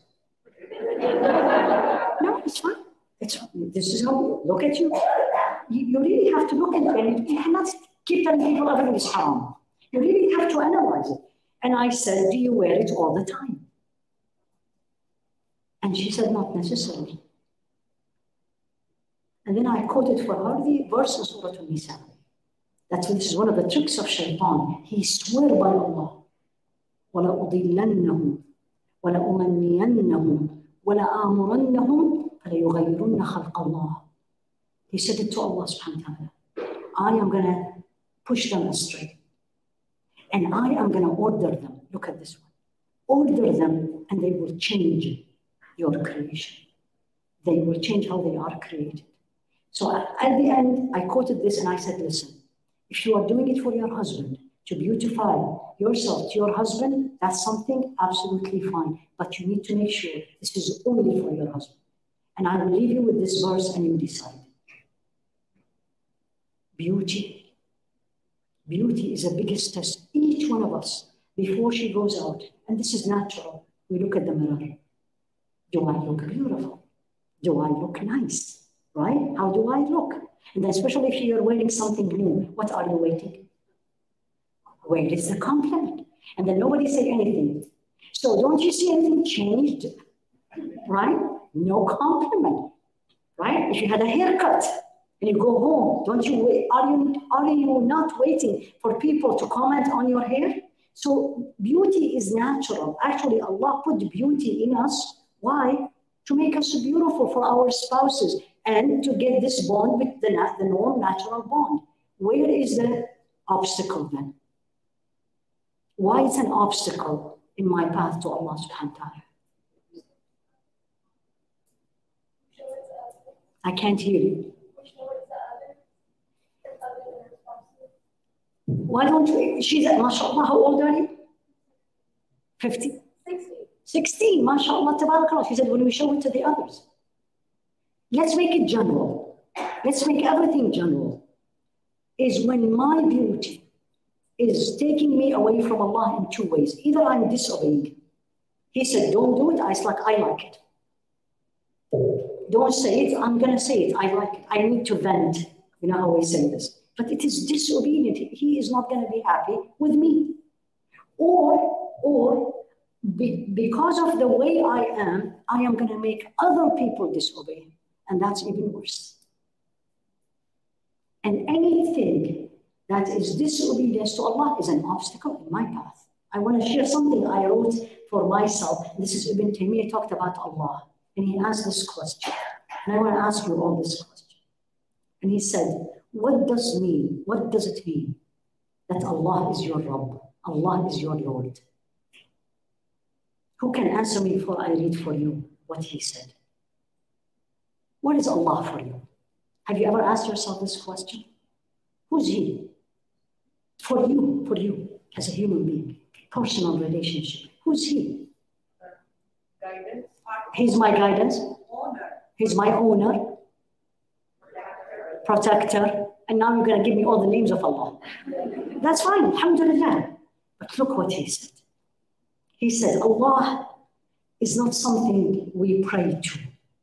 No, it's fine. It's fine. This is how you look at you. You really have to look at it. And you cannot keep telling people everything is haram. You really have to analyze it. And I said, do you wear it all the time? And she said, not necessarily. And then I quoted for her the verse in Surah An-Nisa. This is one of the tricks of shaitan. He swore by Allah. وَلَأُضِلَّنَّهُمْ وَلَأُمَنِّيَنَّهُمْ وَلَآمُرَنَّهُمْ فَلَيُغَيِّرُنَّ خَلْقَ اللَّهِ. He said it to Allah subhanahu wa ta'ala. I am going to push them astray. And I am going to order them. Look at this one. Order them and they will change your creation. They will change how they are created. So at the end, I quoted this and I said, listen, if you are doing it for your husband, to beautify yourself to your husband, that's something absolutely fine. But you need to make sure this is only for your husband. And I will leave you with this verse and you decide. Beauty. Beauty is the biggest test. Each one of us, before she goes out, and this is natural, we look at the mirror. Do I look beautiful? Do I look nice? Right? How do I look? And then especially if you're wearing something new, what are you waiting? Where is the compliment? And then nobody say anything. So don't you see anything changed? Right? No compliment. Right? If you had a haircut and you go home, don't you wait? Are you not waiting for people to comment on your hair? So beauty is natural. Actually, Allah put beauty in us. Why? To make us beautiful for our spouses and to get this bond with the normal natural bond. Where is the obstacle then? Why is an obstacle in my path to Allah subhanahu wa ta'ala? I can't hear you. Why don't we? She's at, mashallah, how old are you? 50? 16, mashallah, tabarakallah. She said, when we show it to the others. Let's make it general. Let's make everything general. Is when my beauty is taking me away from Allah in two ways. Either I'm disobeying. He said, don't do it. I was like, I like it. Don't say it. I'm going to say it. I like it. I need to vent. You know how we say this. But it is disobedient. He is not going to be happy with me. Or because of the way I am going to make other people disobey him. And that's even worse. And anything that is disobedience to Allah is an obstacle in my path. I want to share something I wrote for myself. This is Ibn Taymiyyah talked about Allah. And he asked this question. And I want to ask you all this question. And he said, what does it mean that Allah is your Rabb? Allah is your Lord? Who can answer me before I read for you what he said? What is Allah for you? Have you ever asked yourself this question? Who's he? For you, as a human being, personal relationship. Who's he? Guidance. He's my guidance. Owner. He's my owner. Protector. And now you're going to give me all the names of Allah. That's fine, alhamdulillah. But look what he said. He said, Allah is not something we pray to.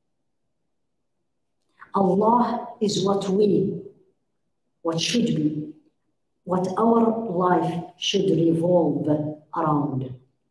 Allah is what should be, what our life should revolve around.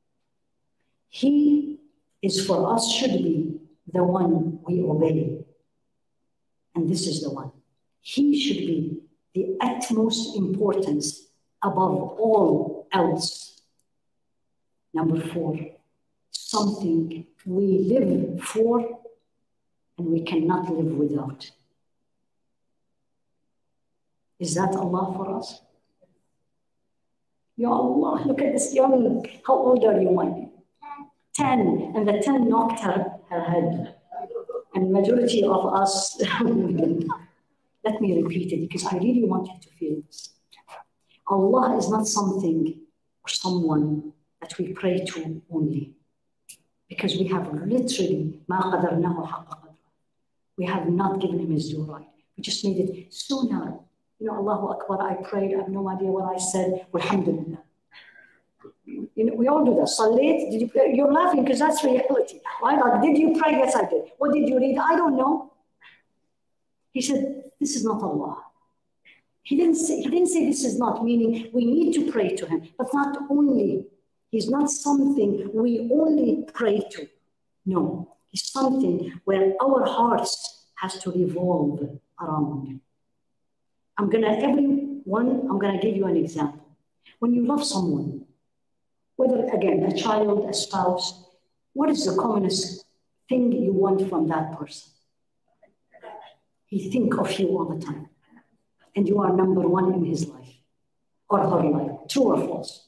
He is for us, should be the one we obey. And this is the one. He should be the utmost importance above all else. Number 4, something we live for and we cannot live without. Is that Allah for us? Ya Allah, look at this young. How old are you, my dear? 10. And the 10 knocked her head. And majority of us, let me repeat it because I really want you to feel this. Allah is not something or someone that we pray to only. Because we have literally, مَا قَدَرْنَاهُ حَقَّ قَدْرِهِ. We have not given him his due right. We just made it so narrow. You know, Allahu Akbar, I prayed, I have no idea what I said. Alhamdulillah. You know, we all do that. Salat, did you pray? You're laughing because that's reality. Right? Like, did you pray? Yes, I did. What did you read? I don't know. He said, this is not Allah. He didn't say this is not, meaning we need to pray to him, but not only. He's not something we only pray to. No, he's something where our hearts has to revolve around. I'm gonna give you an example. When you love someone, whether again a child, a spouse, what is the commonest thing you want from that person? He think of you all the time, and you are number one in his life or her life. True or false?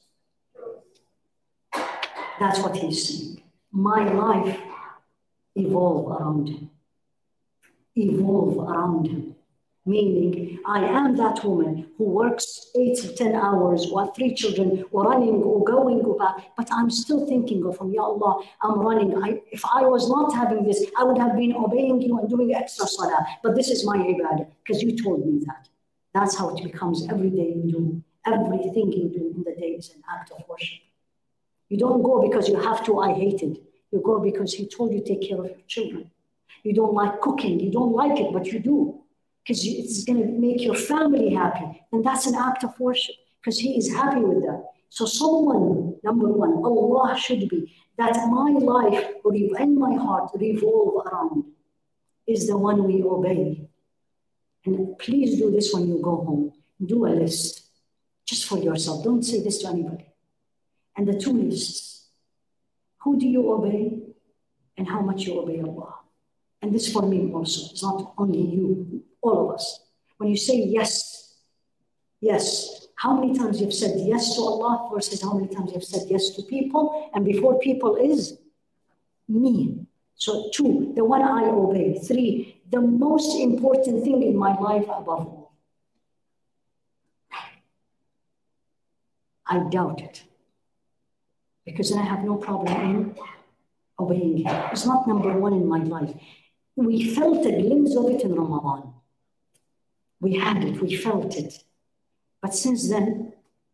That's what he's saying. My life evolve around him. Evolve around him. Meaning, I am that woman who works 8 to 10 hours, or 3 children, or running, or going, or back, but I'm still thinking of him. Ya Allah, I'm running. If I was not having this, I would have been obeying you and doing extra salah. But this is my ibadah, because you told me that. That's how it becomes every day you do. Everything you do in the day is an act of worship. You don't go because you have to, I hate it. You go because he told you to take care of your children. You don't like cooking. You don't like it, but you do. Because it's going to make your family happy. And that's an act of worship because he is happy with that. So someone, number one, Allah should be, that my life and my heart revolve around is the one we obey. And please do this when you go home. Do a list just for yourself. Don't say this to anybody. And the 2 lists. Who do you obey and how much you obey Allah? And this for me also. It's not only you, all of us. When you say yes, yes, how many times you've said yes to Allah versus how many times you've said yes to people, and before people is me. So 2, the one I obey. 3, the most important thing in my life above all. I doubt it. Because then I have no problem in obeying him. It's not number one in my life. We felt a glimpse of it in Ramadan. We had it, we felt it. But since then,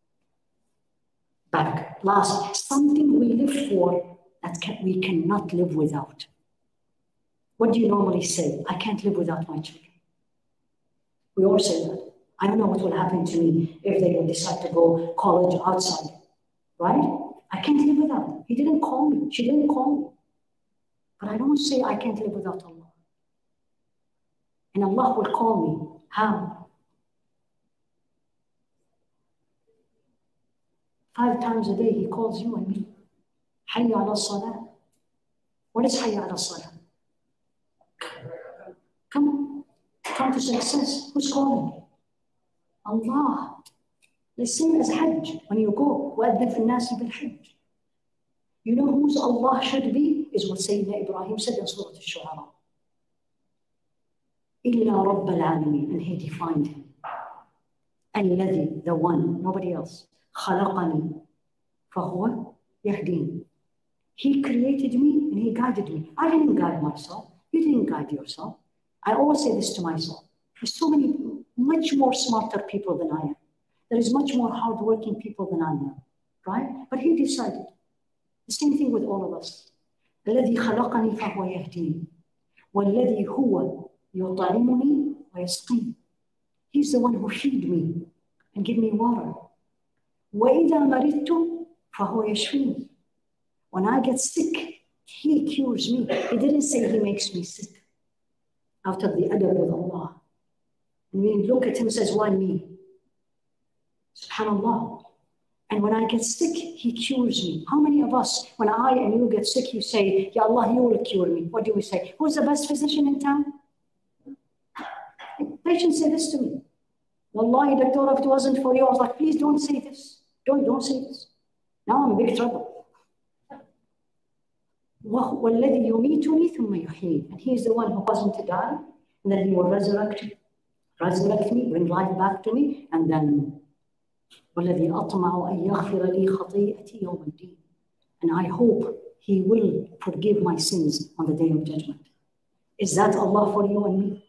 something we live for that we cannot live without. What do you normally say? I can't live without my children. We all say that. I don't know what will happen to me if they will decide to go college outside, right? I can't live without them. He didn't call me. She didn't call me. But I don't say I can't live without Allah. And Allah will call me. How? 5 times a day he calls you and me. Hayya ala salah. What is hayya ala salah? Come to success. Who's calling? Allah. The same as Hajj. When you go, وَأَذِّنْ فِي النَّاسِ بِالْحَجِّ. You know whose Allah should be? Is what Sayyidina Ibrahim said in Surah Al-Shu'ara. إِلَّا رَبَّ الْعَالَمِينَ. And he defined him. الَّذِي, the one, nobody else. خَلَقَنِي فَهُوَ يَهْدِينِ. He created me and he guided me. I didn't guide myself. You didn't guide yourself. I always say this to myself. There's so many, much more smarter people than I am. There is much more hardworking people than I am, right? But he decided. The same thing with all of us. الذي خلقني فهو يهديني والذي هو يطعمني ويسقيني. He's the one who feed me and give me water. وإذا مرضت فهو يشفيني. When I get sick, he cures me. He didn't say he makes me sick. Out of the adab with Allah. And we look at him and says, why me? Subhanallah. And when I get sick, he cures me. How many of us, when I and you get sick, you say, Ya Allah, you will cure me. What do we say? Who's the best physician in town? Patients say this to me. Wallahi, doctor, if it wasn't for you, I was like, please don't say this. Don't say this. Now I'm in big trouble. وَالَّذِي يُمِيتُنِي ثُمَّ يُحْيِينِ. And he is the one who caused me to die, and then he will resurrect me, bring life back to me, and then وَالَّذِي أَطْمَعُ أَن يَغْفِرَ لِي خَطِيئَتِي يَوْمَ الدِّينِ. And I hope he will forgive my sins on the day of judgment. Is that Allah for you and me?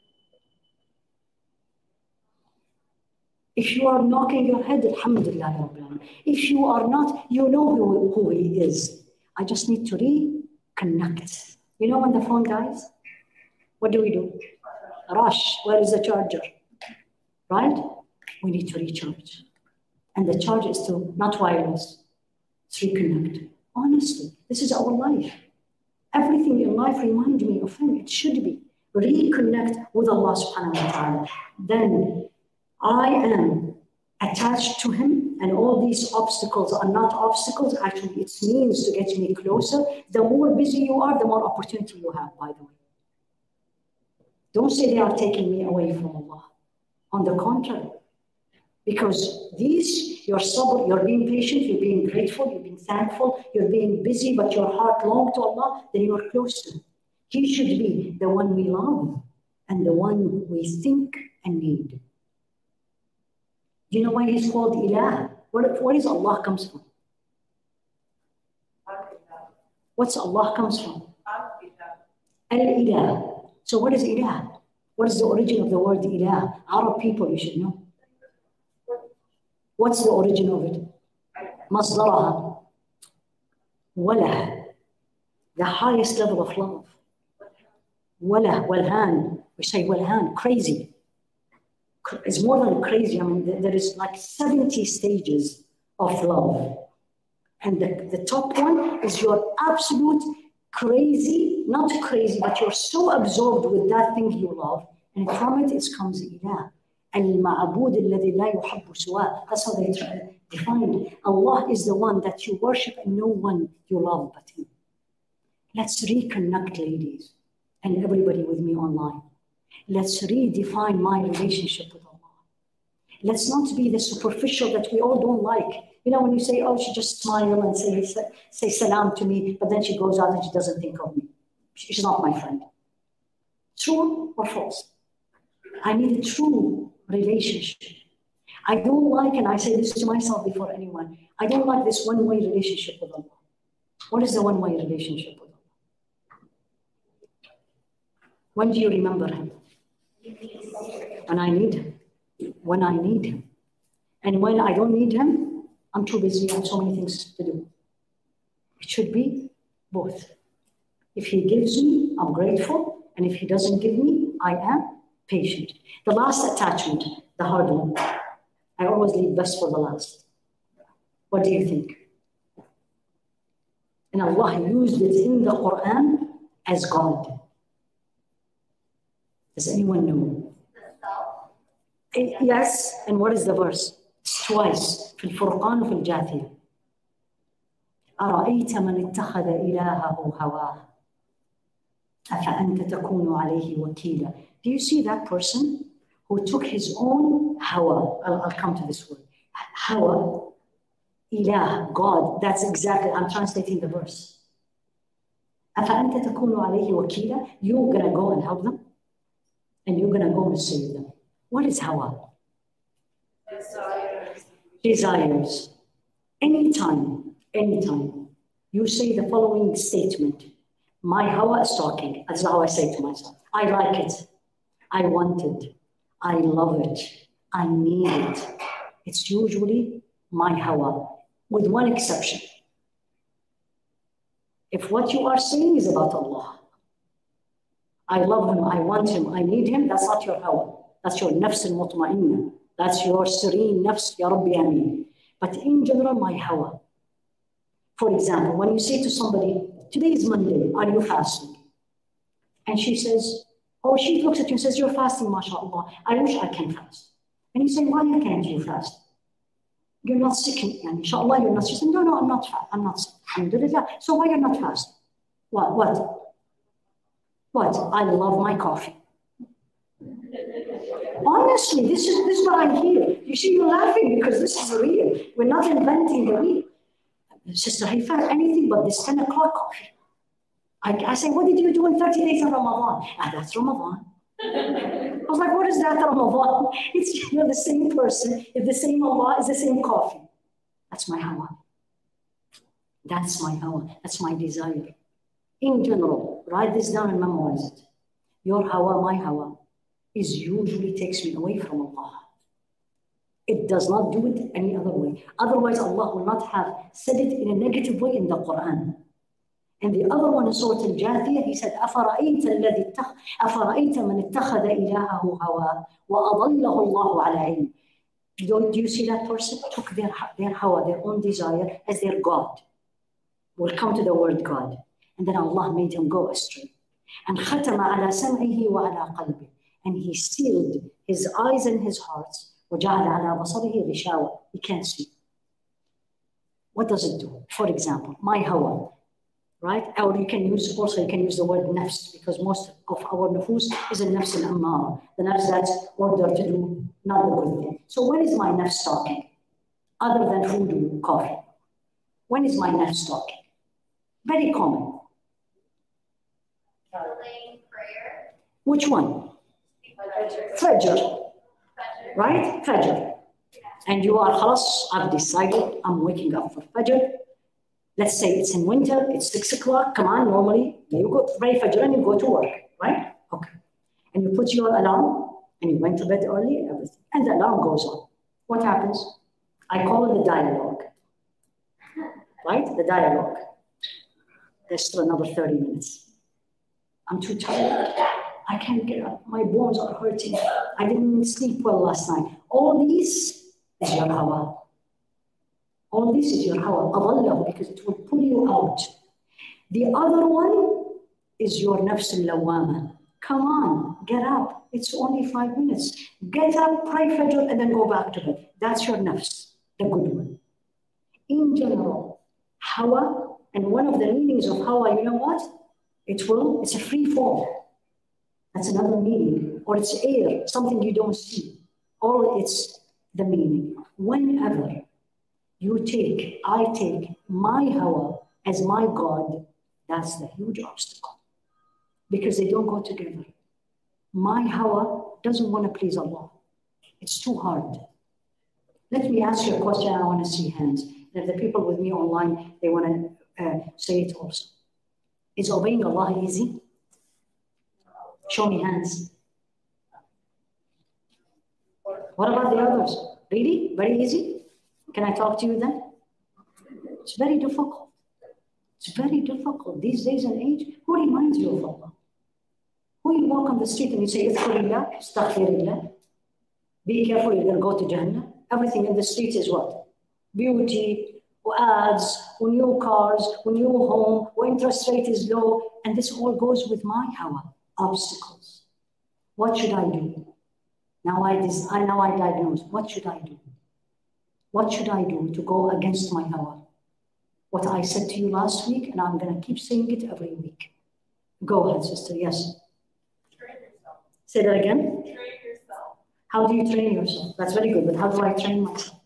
If you are knocking your head, alhamdulillah Rabbil Alamin. If you are not, you know who he is. I just need to reconnect. You know when the phone dies? What do? Rush. Where is the charger? Right? We need to recharge. And the charge is to not wireless. It's reconnect. Honestly, this is our life. Everything in life reminds me of him. It should be. Reconnect with Allah subhanahu wa ta'ala. Then I am attached to him, and all these obstacles are not obstacles. Actually, it's means to get me closer. The more busy you are, the more opportunity you have, by the way. Don't say they are taking me away from Allah. On the contrary. Because you're sabr, you're being patient, you're being grateful, you're being thankful, you're being busy, but your heart longs to Allah, then you're close to him. He should be the one we love and the one we think and need. Do you know why he's called Ilah? What is Allah comes from? What's Allah comes from? Al-Ilah. So what is Ilah? What is the origin of the word Ilah? Arab people, you should know. What's the origin of it? Masdaraha. Walah. The highest level of love. Walah, walhan. We say walhan, crazy. It's more than crazy. I mean, there is like 70 stages of love. And the top one is your absolute crazy, not crazy, but you're so absorbed with that thing you love. And from it comes Ilah. Al-Ma'abud alladhi la yuhabbu suwa. That's how they define it. Allah is the one that you worship and no one you love but him. Let's reconnect, ladies, and everybody with me online. Let's redefine my relationship with Allah. Let's not be the superficial that we all don't like. You know, when you say, oh, she just smile and say salam to me, but then she goes out and she doesn't think of me. She's not my friend. True or false? I need a true relationship. I don't like, and I say this to myself before anyone, I don't like this one-way relationship with Allah. What is the one-way relationship with Allah? When do you remember him? When I need him. When I need him. And when I don't need him, I'm too busy, I have so many things to do. It should be both. If he gives me, I'm grateful. And if he doesn't give me, I am patient. The last attachment, the hard one, I always leave best for the last. What do you think? And Allah used it in the Quran as God. Does anyone know? Yes, and what is the verse? It's twice. في الفرقان وفي الجاثية. أرأيت من اتخذ إلهه هواه أفأنت تكون عليه وكيلا. Do you see that person who took his own hawa? I'll come to this word. Hawa, ilah, God. That's exactly, I'm translating the verse. أفأنت تكون عليه وكيلا. You're going to go and help them? And you're going to go and save them. What is hawa? Desires. Anytime you say the following statement, my hawa is talking. That's how I say to myself. I like it. I want it. I love it. I need it. It's usually my hawa, with one exception. If what you are saying is about Allah, I love him, I want him, I need him, that's not your hawa. That's your nafs al-mutma'inna. That's your serene nafs, ya Rabbi Ameen. But in general, my hawa. For example, when you say to somebody, today is Monday, are you fasting? And she says, oh, she looks at you and says, you're fasting, mashallah. I wish I can fast. And you say, why can't you fast? You're not sick, and inshallah, you're not. She said, no, I'm not fast. I'm not sick. Alhamdulillah. So why you're not fasting? What? I love my coffee. Honestly, this is what I hear. You see, you're laughing because this is real. We're not inventing the wheel. Sister Haifa, anything but this 10 o'clock coffee. I say, what did you do in 30 days of Ramadan? That's Ramadan. I was like, what is that Ramadan? It's you're the same person, it's the same Allah, it's the same coffee. That's my hawa. That's my hawa. That's my desire. In general, write this down and memorize it. Your hawa, my hawa, is usually takes me away from Allah. It does not do it any other way. Otherwise, Allah will not have said it in a negative way in the Quran. And the other one in Surah Al-Jathiyah, he said, أَفَرَأَيْتَ مَنِ اتَّخَذَ إِلَهَهُ هَوَاهُ وَأَضَلَّهُ اللَّهُ عَلَى عِلْمٍ. Do you see that person took their hawa, their own desire, as their God? We'll come to the word God. And then Allah made him go astray. And خَتَمَ عَلَى سَمْعِهِ وَعَلَى قَلْبِهِ. And he sealed his eyes and his hearts. وَجَعَلَ عَلَى بَصَرِهِ غِشَاوَةً. He can't see. What does it do? For example, my hawa. Right? Or you can use the word nafs, because most of our nufus is a nafs al-ammara, the nafs that's ordered to do not a good thing. So when is my nafs talking? Other than food and coffee. When is my nafs talking? Very common. Prayer. Which one? Fajr. Right? Fajr. And you are, khalas, I've decided I'm waking up for Fajr. Let's say it's in winter, it's 6 o'clock, come on, normally, you go pray Fajr and you go to work, right? Okay. And you put your alarm, and you went to bed early and everything, and the alarm goes on. What happens? I call it the dialogue, right? The dialogue. There's still another 30 minutes. I'm too tired. I can't get up. My bones are hurting. I didn't sleep well last night. All this is your hawa. All this is your hawa, adallahu, because it will pull you out. The other one is your nafs al-lawwama. Come on, get up. It's only 5 minutes. Get up, pray Fajr, and then go back to bed. That's your nafs, the good one. In general, hawa, and one of the meanings of hawa, you know what? It's a free fall. That's another meaning. Or it's air, something you don't see. Or it's the meaning. Whenever I take my hawa as my God, that's the huge obstacle. Because they don't go together. My hawa doesn't want to please Allah. It's too hard. Let me ask you a question. I want to see hands. And if the people with me online, they want to say it also. Is obeying Allah easy? Show me hands. What about the others? Really? Very easy? Can I talk to you then? It's very difficult. It's very difficult. These days and age, who reminds you of Allah? Who you walk on the street and you say, Ikhulillah, astaghfirullah. Be careful, you're going to go to Jannah. Everything in the street is what? Beauty, ads, new cars, new home, interest rate is low. And this all goes with my hawa, obstacles. What should I do? Now I diagnose. What should I do? What should I do to go against my hawa? What I said to you last week, and I'm going to keep saying it every week. Go ahead, sister. Yes. Train yourself. Say that again. Train yourself. How do you train yourself? That's very good, but how do I train myself?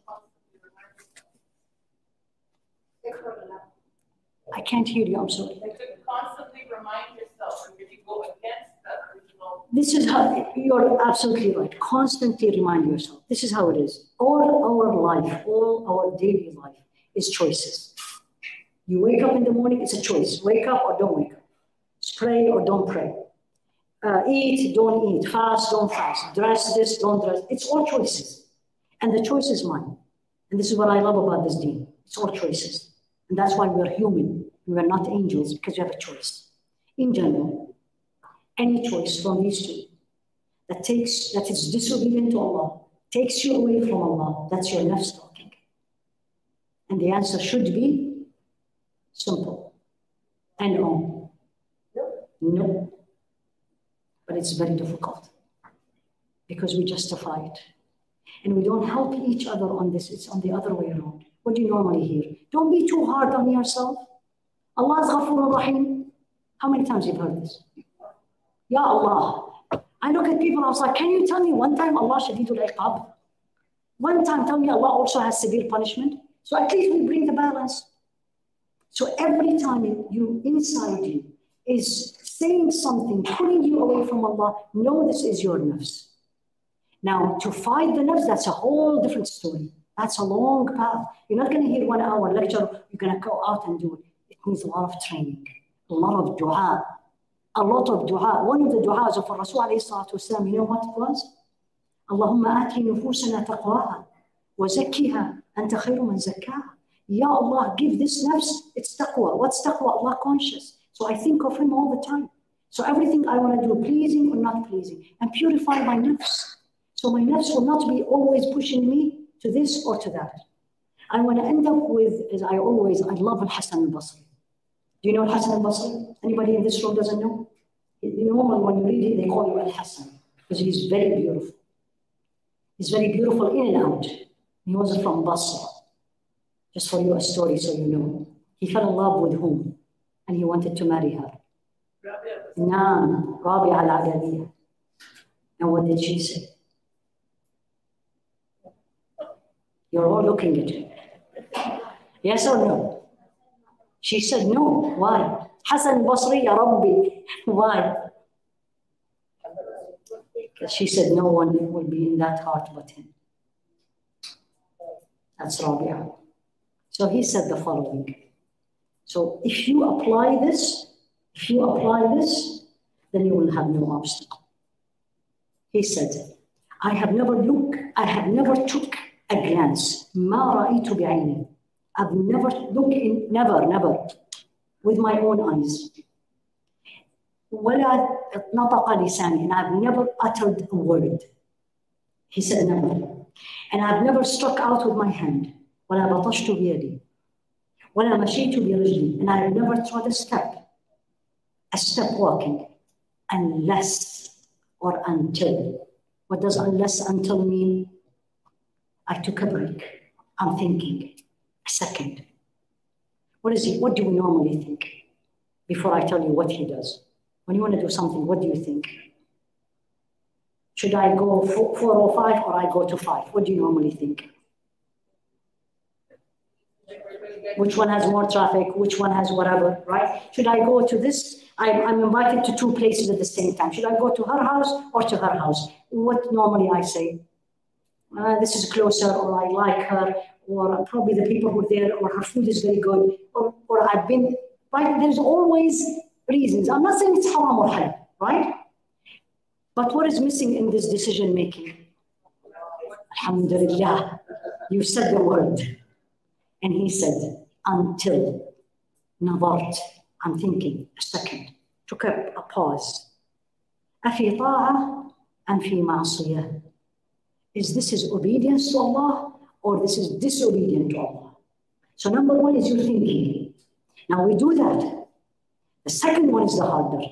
I can't hear you, I'm sorry. To constantly remind yourself when you go against that original. This is how, you're absolutely right. Constantly remind yourself. This is how it is. All our life, all our daily life is choices. You wake up in the morning, it's a choice. Wake up or don't wake up. Pray or don't pray. Eat, don't eat. Fast, don't fast. Dress this, don't dress. It's all choices. And the choice is mine. And this is what I love about this deen. It's all choices. And that's why we're human. We are not angels, because you have a choice. In general, any choice from these two that is disobedient to Allah, takes you away from Allah, that's your nafs talking. And the answer should be simple. And no. No. But it's very difficult because we justify it. And we don't help each other on this. It's on the other way around. What do you normally hear? Don't be too hard on yourself. Allah is Ghafur Rahim. How many times you've heard this? Ya Allah, I look at people, I was like, can you tell me one time Allah shadidul iqab? One time tell me Allah also has severe punishment? So at least we bring the balance. So every time you inside you is saying something, pulling you away from Allah, know this is your nafs. Now, to fight the nafs, that's a whole different story. That's a long path. You're not going to hear 1 hour lecture, you're going to go out and do it. It needs a lot of training, a lot of dua. A lot of dua. One of the du'as of Rasul alayhi salatu wasalam, you know what it was? Allahumma ati nufusana taqwaha wa zakkiha anta khayru man zakkaha. Ya Allah, give this nafs its taqwa. What's taqwa? Allah conscious. So I think of Him all the time. So everything I want to do, pleasing or not pleasing, and purify my nafs. So my nafs will not be always pushing me to this or to that. I want to end up with, as I love Al-Hasan al-Basri. Do you know Al-Hasan al-Basri? Anybody in this room doesn't know? Normally when you read it, they call you Al-Hasan because he's very beautiful. He's very beautiful in and out. He was from Basra. Just for you a story so you know. He fell in love with whom? And he wanted to marry her. Naam, Rabi'a al-Adawiyya. And what did she say? You're all looking at her. Yes or no? She said no. Why? Hasan Basri, Ya Rabbi. Why? Because she said no one will be in that heart but him. That's Rabi'a. So he said the following. So if you apply this, then you will have no obstacle. He said, I have never took a glance. ما رأيت بعيني. I've never looked in, never, with my own eyes. ولا نطق لساني, and I've never uttered a word. He said never. And I've never struck out with my hand. ولا بطشت بيدي. ولا مشيت برجلي. And I've never trod a step walking, unless or until. What does unless, until mean? I took a break. I'm thinking. A second. What do we normally think? Before I tell you what he does. When you want to do something, what do you think? Should I go 405 or I go to 5? What do you normally think? Which one has more traffic? Which one has whatever, right? Should I go to this? I'm invited to 2 places at the same time. Should I go to her house or to her house? What normally I say? This is closer, or I like her, or probably the people who are there, or her food is very good, or I've been, right? There's always reasons. I'm not saying it's haram or halal, right? But what is missing in this decision making? Alhamdulillah, you said the word. And he said, until, nadart, I'm thinking, a second, took a pause. أفي طاعة أم في معصية? Is this his obedience to Allah, or this is disobedient to Allah? So number one is your thinking. Now we do that. The second one is the harder.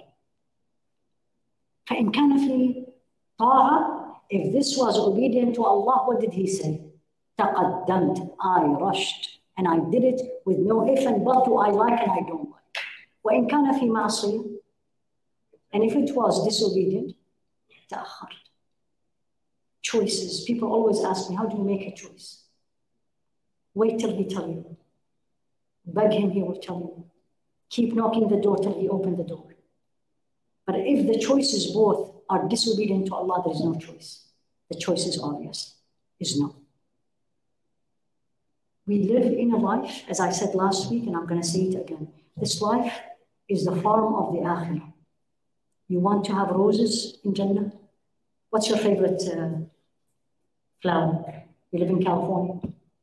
فإن كان في طاعة, if this was obedient to Allah, what did he say? تقدمت, I rushed, and I did it with no if and but, do I like and I don't like. وإن كان في معصية, and if it was disobedient, تأخرت. Choices. People always ask me, how do you make a choice? Wait till he tell you. Beg him, he will tell you. Keep knocking the door till he opens the door. But if the choices both are disobedient to Allah, there is no choice. The choice is obvious, is no. We live in a life, as I said last week, and I'm going to say it again. This life is the farm of the Akhirah. You want to have roses in Jannah? What's your favorite flower? You live in California.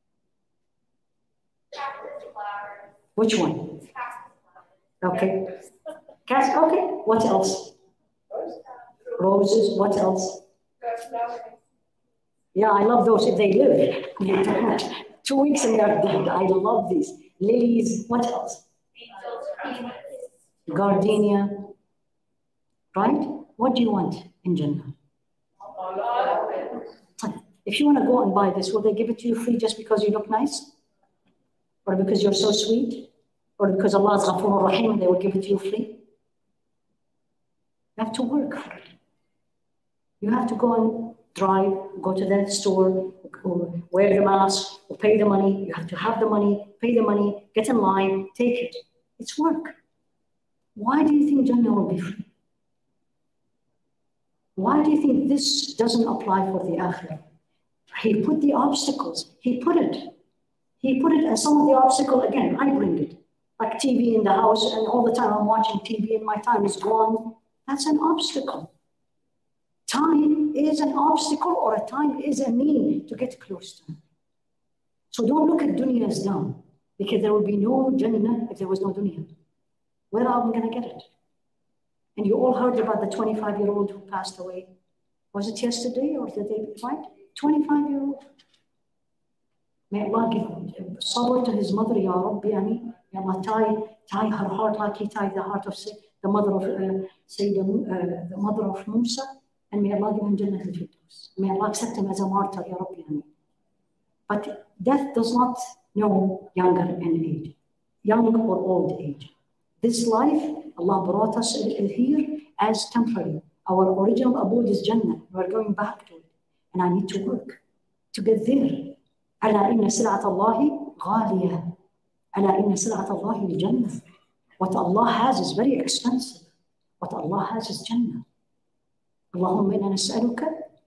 Which one? Okay. Okay. What else? Roses. What else? Yeah, I love those if they live. 2 weeks and they're dead. I love these. Lilies. What else? Gardenia. Right? What do you want in Jannah? If you want to go and buy this, will they give it to you free just because you look nice? Or because you're so sweet? Or because Allah is Ghafur Rahim and they will give it to you free? You have to work for it. You have to go and drive, go to the store, wear the mask, or pay the money. You have to have the money, pay the money, get in line, take it. It's work. Why do you think Jannah will be free? Why do you think this doesn't apply for the Akhirah? He put the obstacles. He put it, and some of the obstacle, again, I bring it. Like TV in the house, and all the time I'm watching TV and my time is gone. That's an obstacle. Time is an obstacle, or a time is a mean to get close to him. So don't look at dunya as down, because there will be no Jannah if there was no dunya. Where are we going to get it? And you all heard about the 25-year-old who passed away. Was it yesterday or the day before? 25-year-old. May Allah give sabr to his mother, Ya Rabbi, Ameen. May Allah tie her heart like he tied the heart of the mother of Musa. And may Allah give him Jannah al-Firdaus. May Allah accept him as a martyr, Ya Rabbi, Ameen. But death does not know younger and age, young or old age. This life, Allah brought us here as temporary. Our original abode is Jannah. We're going back to it. And I need to work to get there. ألا إن سلعة الله غالية. ألا إن سلعة الله الجنة. What Allah has is very expensive. What Allah has is Jannah. اللهم إنا نسألك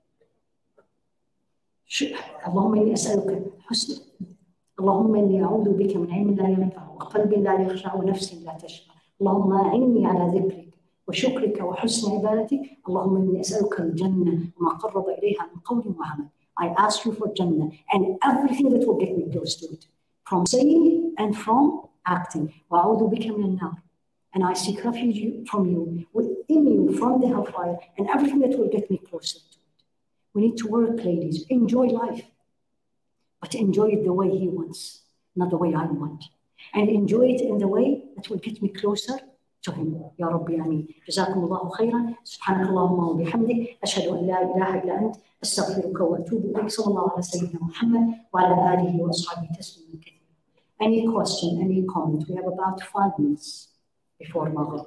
اللهم إني أسألك حسن اللهم إني أعوذ بك من علم لا ينفع وقلب لا يخشع ونفس لا تشبع اللهم أعني على ذكرك وشكرك وحسن عبادتك اللهم إني أسألك الجنة وما قرب إليها من قول وعمل. I ask you for Jannah and everything that will get me close to it, from saying and from acting. وأعوذ بك من النار. And I seek refuge from you, within you, from the hellfire, and everything that will get me closer to it. We need to work, ladies. Enjoy life. But enjoy it the way he wants, not the way I want. And enjoy it in the way that will get me closer to him. Ya Rabbi, Ameen. جزاكم الله خيرا. سبحانك اللهم وبحمدك. أشهد أن لا إله إلا أنت. أستغفرك وأتوب إليك. صلى الله على سيدنا محمد وعلى آله وأصحابه تسليما كثيرا. Any question, any comment? We have about 5 minutes before Maghrib.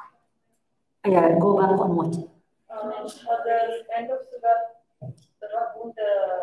Yeah, go back on what? On the end of Surah,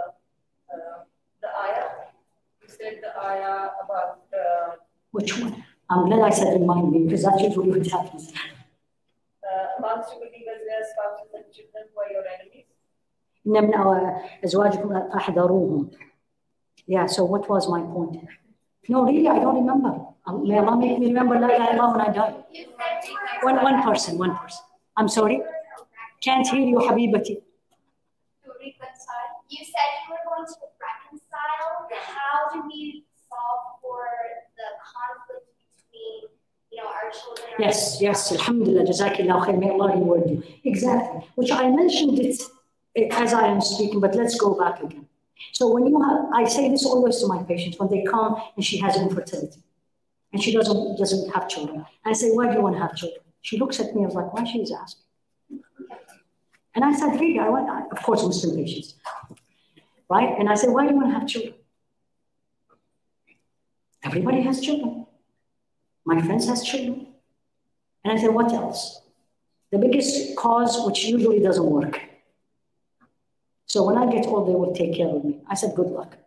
the ayah, you said the ayah about which one? I'm glad I said remind me, because that's usually what happens. amongst you believers, their spouses and children who are your enemies. إن من أزواجكم فاحذروهم. Yeah, so what was my point? No, really, I don't remember. May Allah make me remember La ilaha illallah when I die. One person. I'm sorry. Can't hear you, Habibati. To reconcile. You said you were going to reconcile. How do we solve for the conflict between, our children? Yes. Alhamdulillah, Jazakillah khair. May Allah reward you. Exactly. Which I mentioned it as I am speaking, but let's go back again. So when I say this always to my patients when they come and she has infertility and she doesn't have children. I say, why do you want to have children? She looks at me, I was like, why she's asking? And I said, really, of course, Muslim patients, right? And I said, why do you want to have children? Everybody has children. My friends has children. And I said, what else? The biggest cause, which usually doesn't work. So when I get old, they will take care of me. I said, good luck.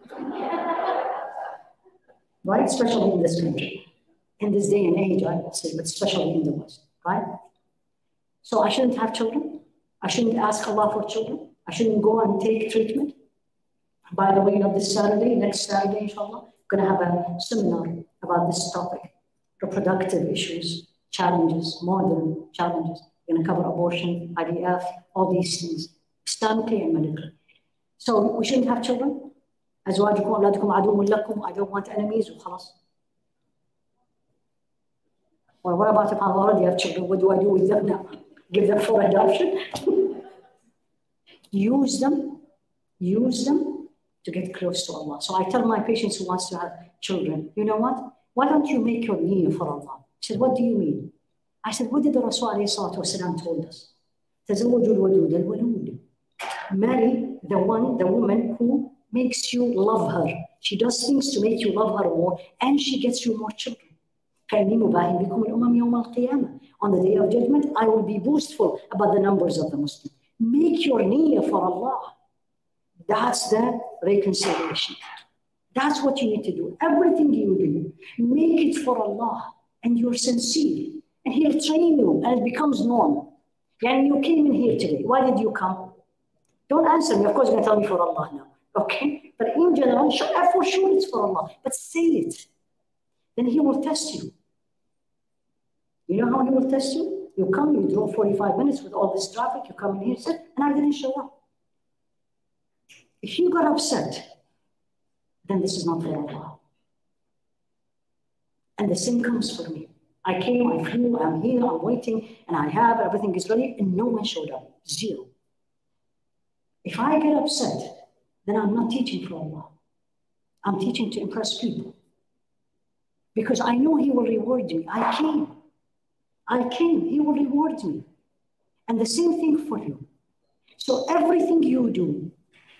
Right? Especially in this country. In this day and age, I would say, but especially in the West, right? So I shouldn't have children. I shouldn't ask Allah for children. I shouldn't go and take treatment. By the way, next Saturday, inshallah, I'm going to have a seminar about this topic. Reproductive issues, challenges, modern challenges. We're going to cover abortion, IVF, all these things. Islamically and medically. So we shouldn't have children. أزواجكم أولادكم عدو لكم. I don't want enemies. وخلاص. Or what about if I already have children? What do I do with them now? Give them for adoption? Use them to get close to Allah. So I tell my patients who wants to have children, you know what? Why don't you make your niyyah for Allah? She said, what do you mean? I said, what did the Rasul ﷺ told us? تزوجوا الودود الولود. Marry the woman who makes you love her. She does things to make you love her more, and she gets you more children. On the day of judgment, I will be boastful about the numbers of the Muslims. Make your niyyah for Allah. That's the reconciliation. That's what you need to do. Everything you do, make it for Allah, and you're sincere. And He'll train you, and it becomes normal. And you came in here today. Why did you come? Don't answer me. Of course, you're going to tell me for Allah now. Okay? But in general, for sure it's for Allah. But say it. Then He will test you. You know how He will test you? You come, you drove 45 minutes with all this traffic, you come in here, sit, and I didn't show up. If you got upset, then this is not for Allah. And the same comes for me. I came, I flew, I'm here, I'm waiting, and I have, everything is ready, and no one showed up. Zero. If I get upset, then I'm not teaching for Allah. I'm teaching to impress people. Because I know He will reward me. I came, He will reward me. And the same thing for you. So everything you do,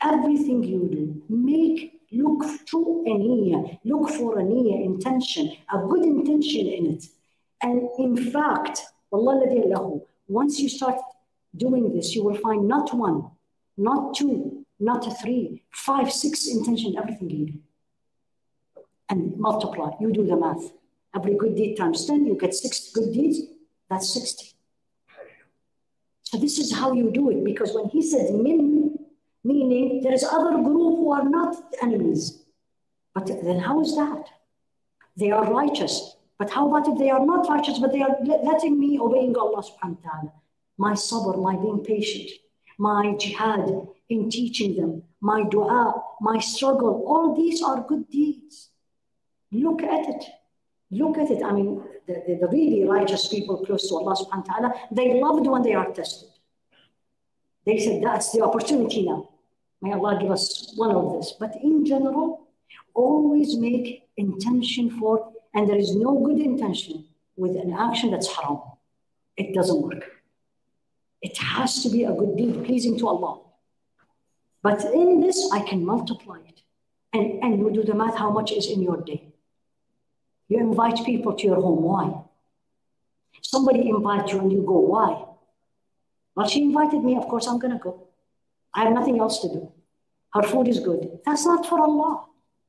look through a niyyah, look for a niyyah, intention, a good intention in it. And in fact, once you start doing this, you will find not one, not two, not three, 5, 6 intention, everything you do. And multiply, you do the math. Every good deed times 10, you get 6 good deeds, that's 60. So this is how you do it, because when He said min, meaning there is other group who are not enemies. But then how is that? They are righteous. But how about if they are not righteous, but they are letting me obeying Allah subhanahu wa ta'ala? My sabr, my being patient, my jihad in teaching them, my dua, my struggle, all these are good deeds. Look at it. Look at it. I mean, the really righteous people close to Allah subhanahu wa ta'ala, they loved when they are tested. They said, that's the opportunity now. May Allah give us one of this. But in general, always make intention for, and there is no good intention with an action that's haram. It doesn't work. It has to be a good deed, pleasing to Allah. But in this, I can multiply it. And you do the math, how much is in your day. You invite people to your home, why? Somebody invites you and you go, why? Well, she invited me, of course I'm gonna go. I have nothing else to do. Her food is good. That's not for Allah.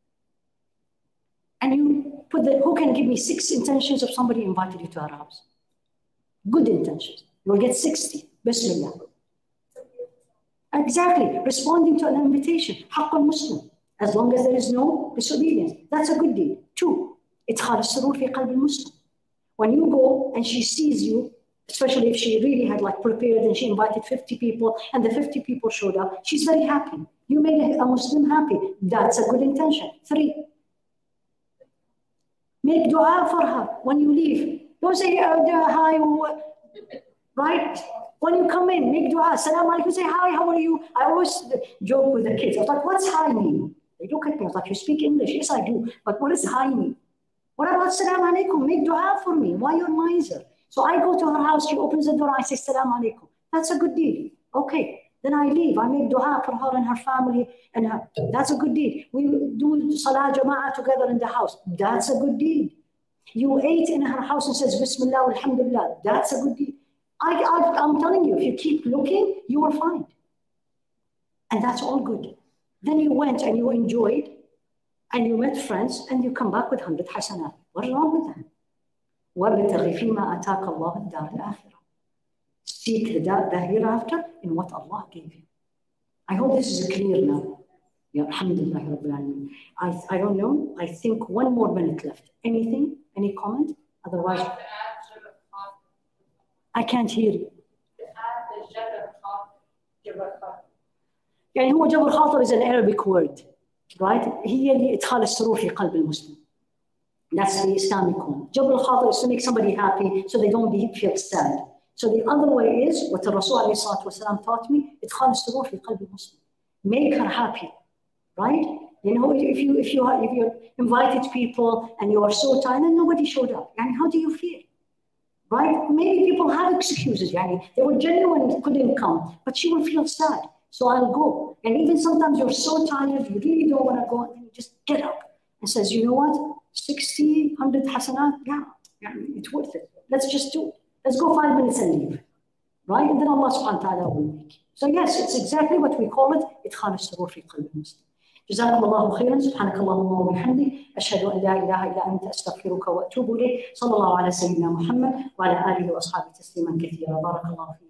And you put who can give me 6 intentions of somebody invited you to her house? Good intentions. You will get 60. Bismillah. Exactly. Responding to an invitation. Haqq al-Muslim. As long as there is no disobedience. That's a good deed. 2. إدخال السرور في قلب المسلم. When you go and she sees you, especially if she really had prepared and she invited 50 people and the 50 people showed up, she's very happy. You made a Muslim happy. That's a good intention. 3. Make dua for her when you leave. Don't say hi, right? When you come in, make dua. Salam alaikum, say hi, how are you? I always joke with the kids. I was like, what's hi mean? They look at me, I was like, you speak English? Yes, I do. But what does hi mean? What about salam alaikum? Make dua for me. Why you're miser? So I go to her house, she opens the door, I say salam alaikum. That's a good deed. Okay. Then I leave. I make dua for her and her family. That's a good deed. We do salah jama'ah together in the house. That's a good deed. You ate in her house and says Bismillah, Alhamdulillah. That's a good deed. I'm telling you, if you keep looking, you will find. And that's all good. Then you went and you enjoyed and you met friends and you come back with 100 hasanat. What's wrong with that? وَابْتَغِ فِيمَا أَتَاكَ اللَّهُ الدَّارَ الْآخِرَةَ. Seek the hereafter in what Allah gave you. I hope this is clear now. Ya Alhamdulillah Rabbil Alameen. I don't know. I think 1 more minute left. Anything? Any comment? Otherwise, I can't hear you. يعني هو جبر خاطر is an Arabic word, right? هي اللي إدخال السرور في قلب المسلم. That's the Islamic one. Jabr al-Khatir is to make somebody happy so they don't feel sad. So the other way is what the Rasul ﷺ taught me, إدخال السرور في قلب المسلم. Make her happy, right? You know, if you invited people and you are so tired and nobody showed up, and how do you feel? Right? Maybe people have excuses, they were genuine, couldn't come, but she will feel sad. So I'll go. And even sometimes you're so tired, you really don't want to go, and then you just get up and says, you know what? 60, 100 hasanat, yeah, it's worth it. Let's just do it. Let's go 5 minutes and leave. Right? And then Allah subhanahu wa ta'ala will make it. So yes, it's exactly what we call it, إدخال السرور في قلب المسلم. جزاكم الله خيرا. سبحانك اللهم وبحمدك أشهد أن لا إله إلا أنت أستغفرك وأتوب إليك. صلى الله على سيدنا محمد وعلى آله وأصحابه تسليما كثيرا. بارك الله فيك.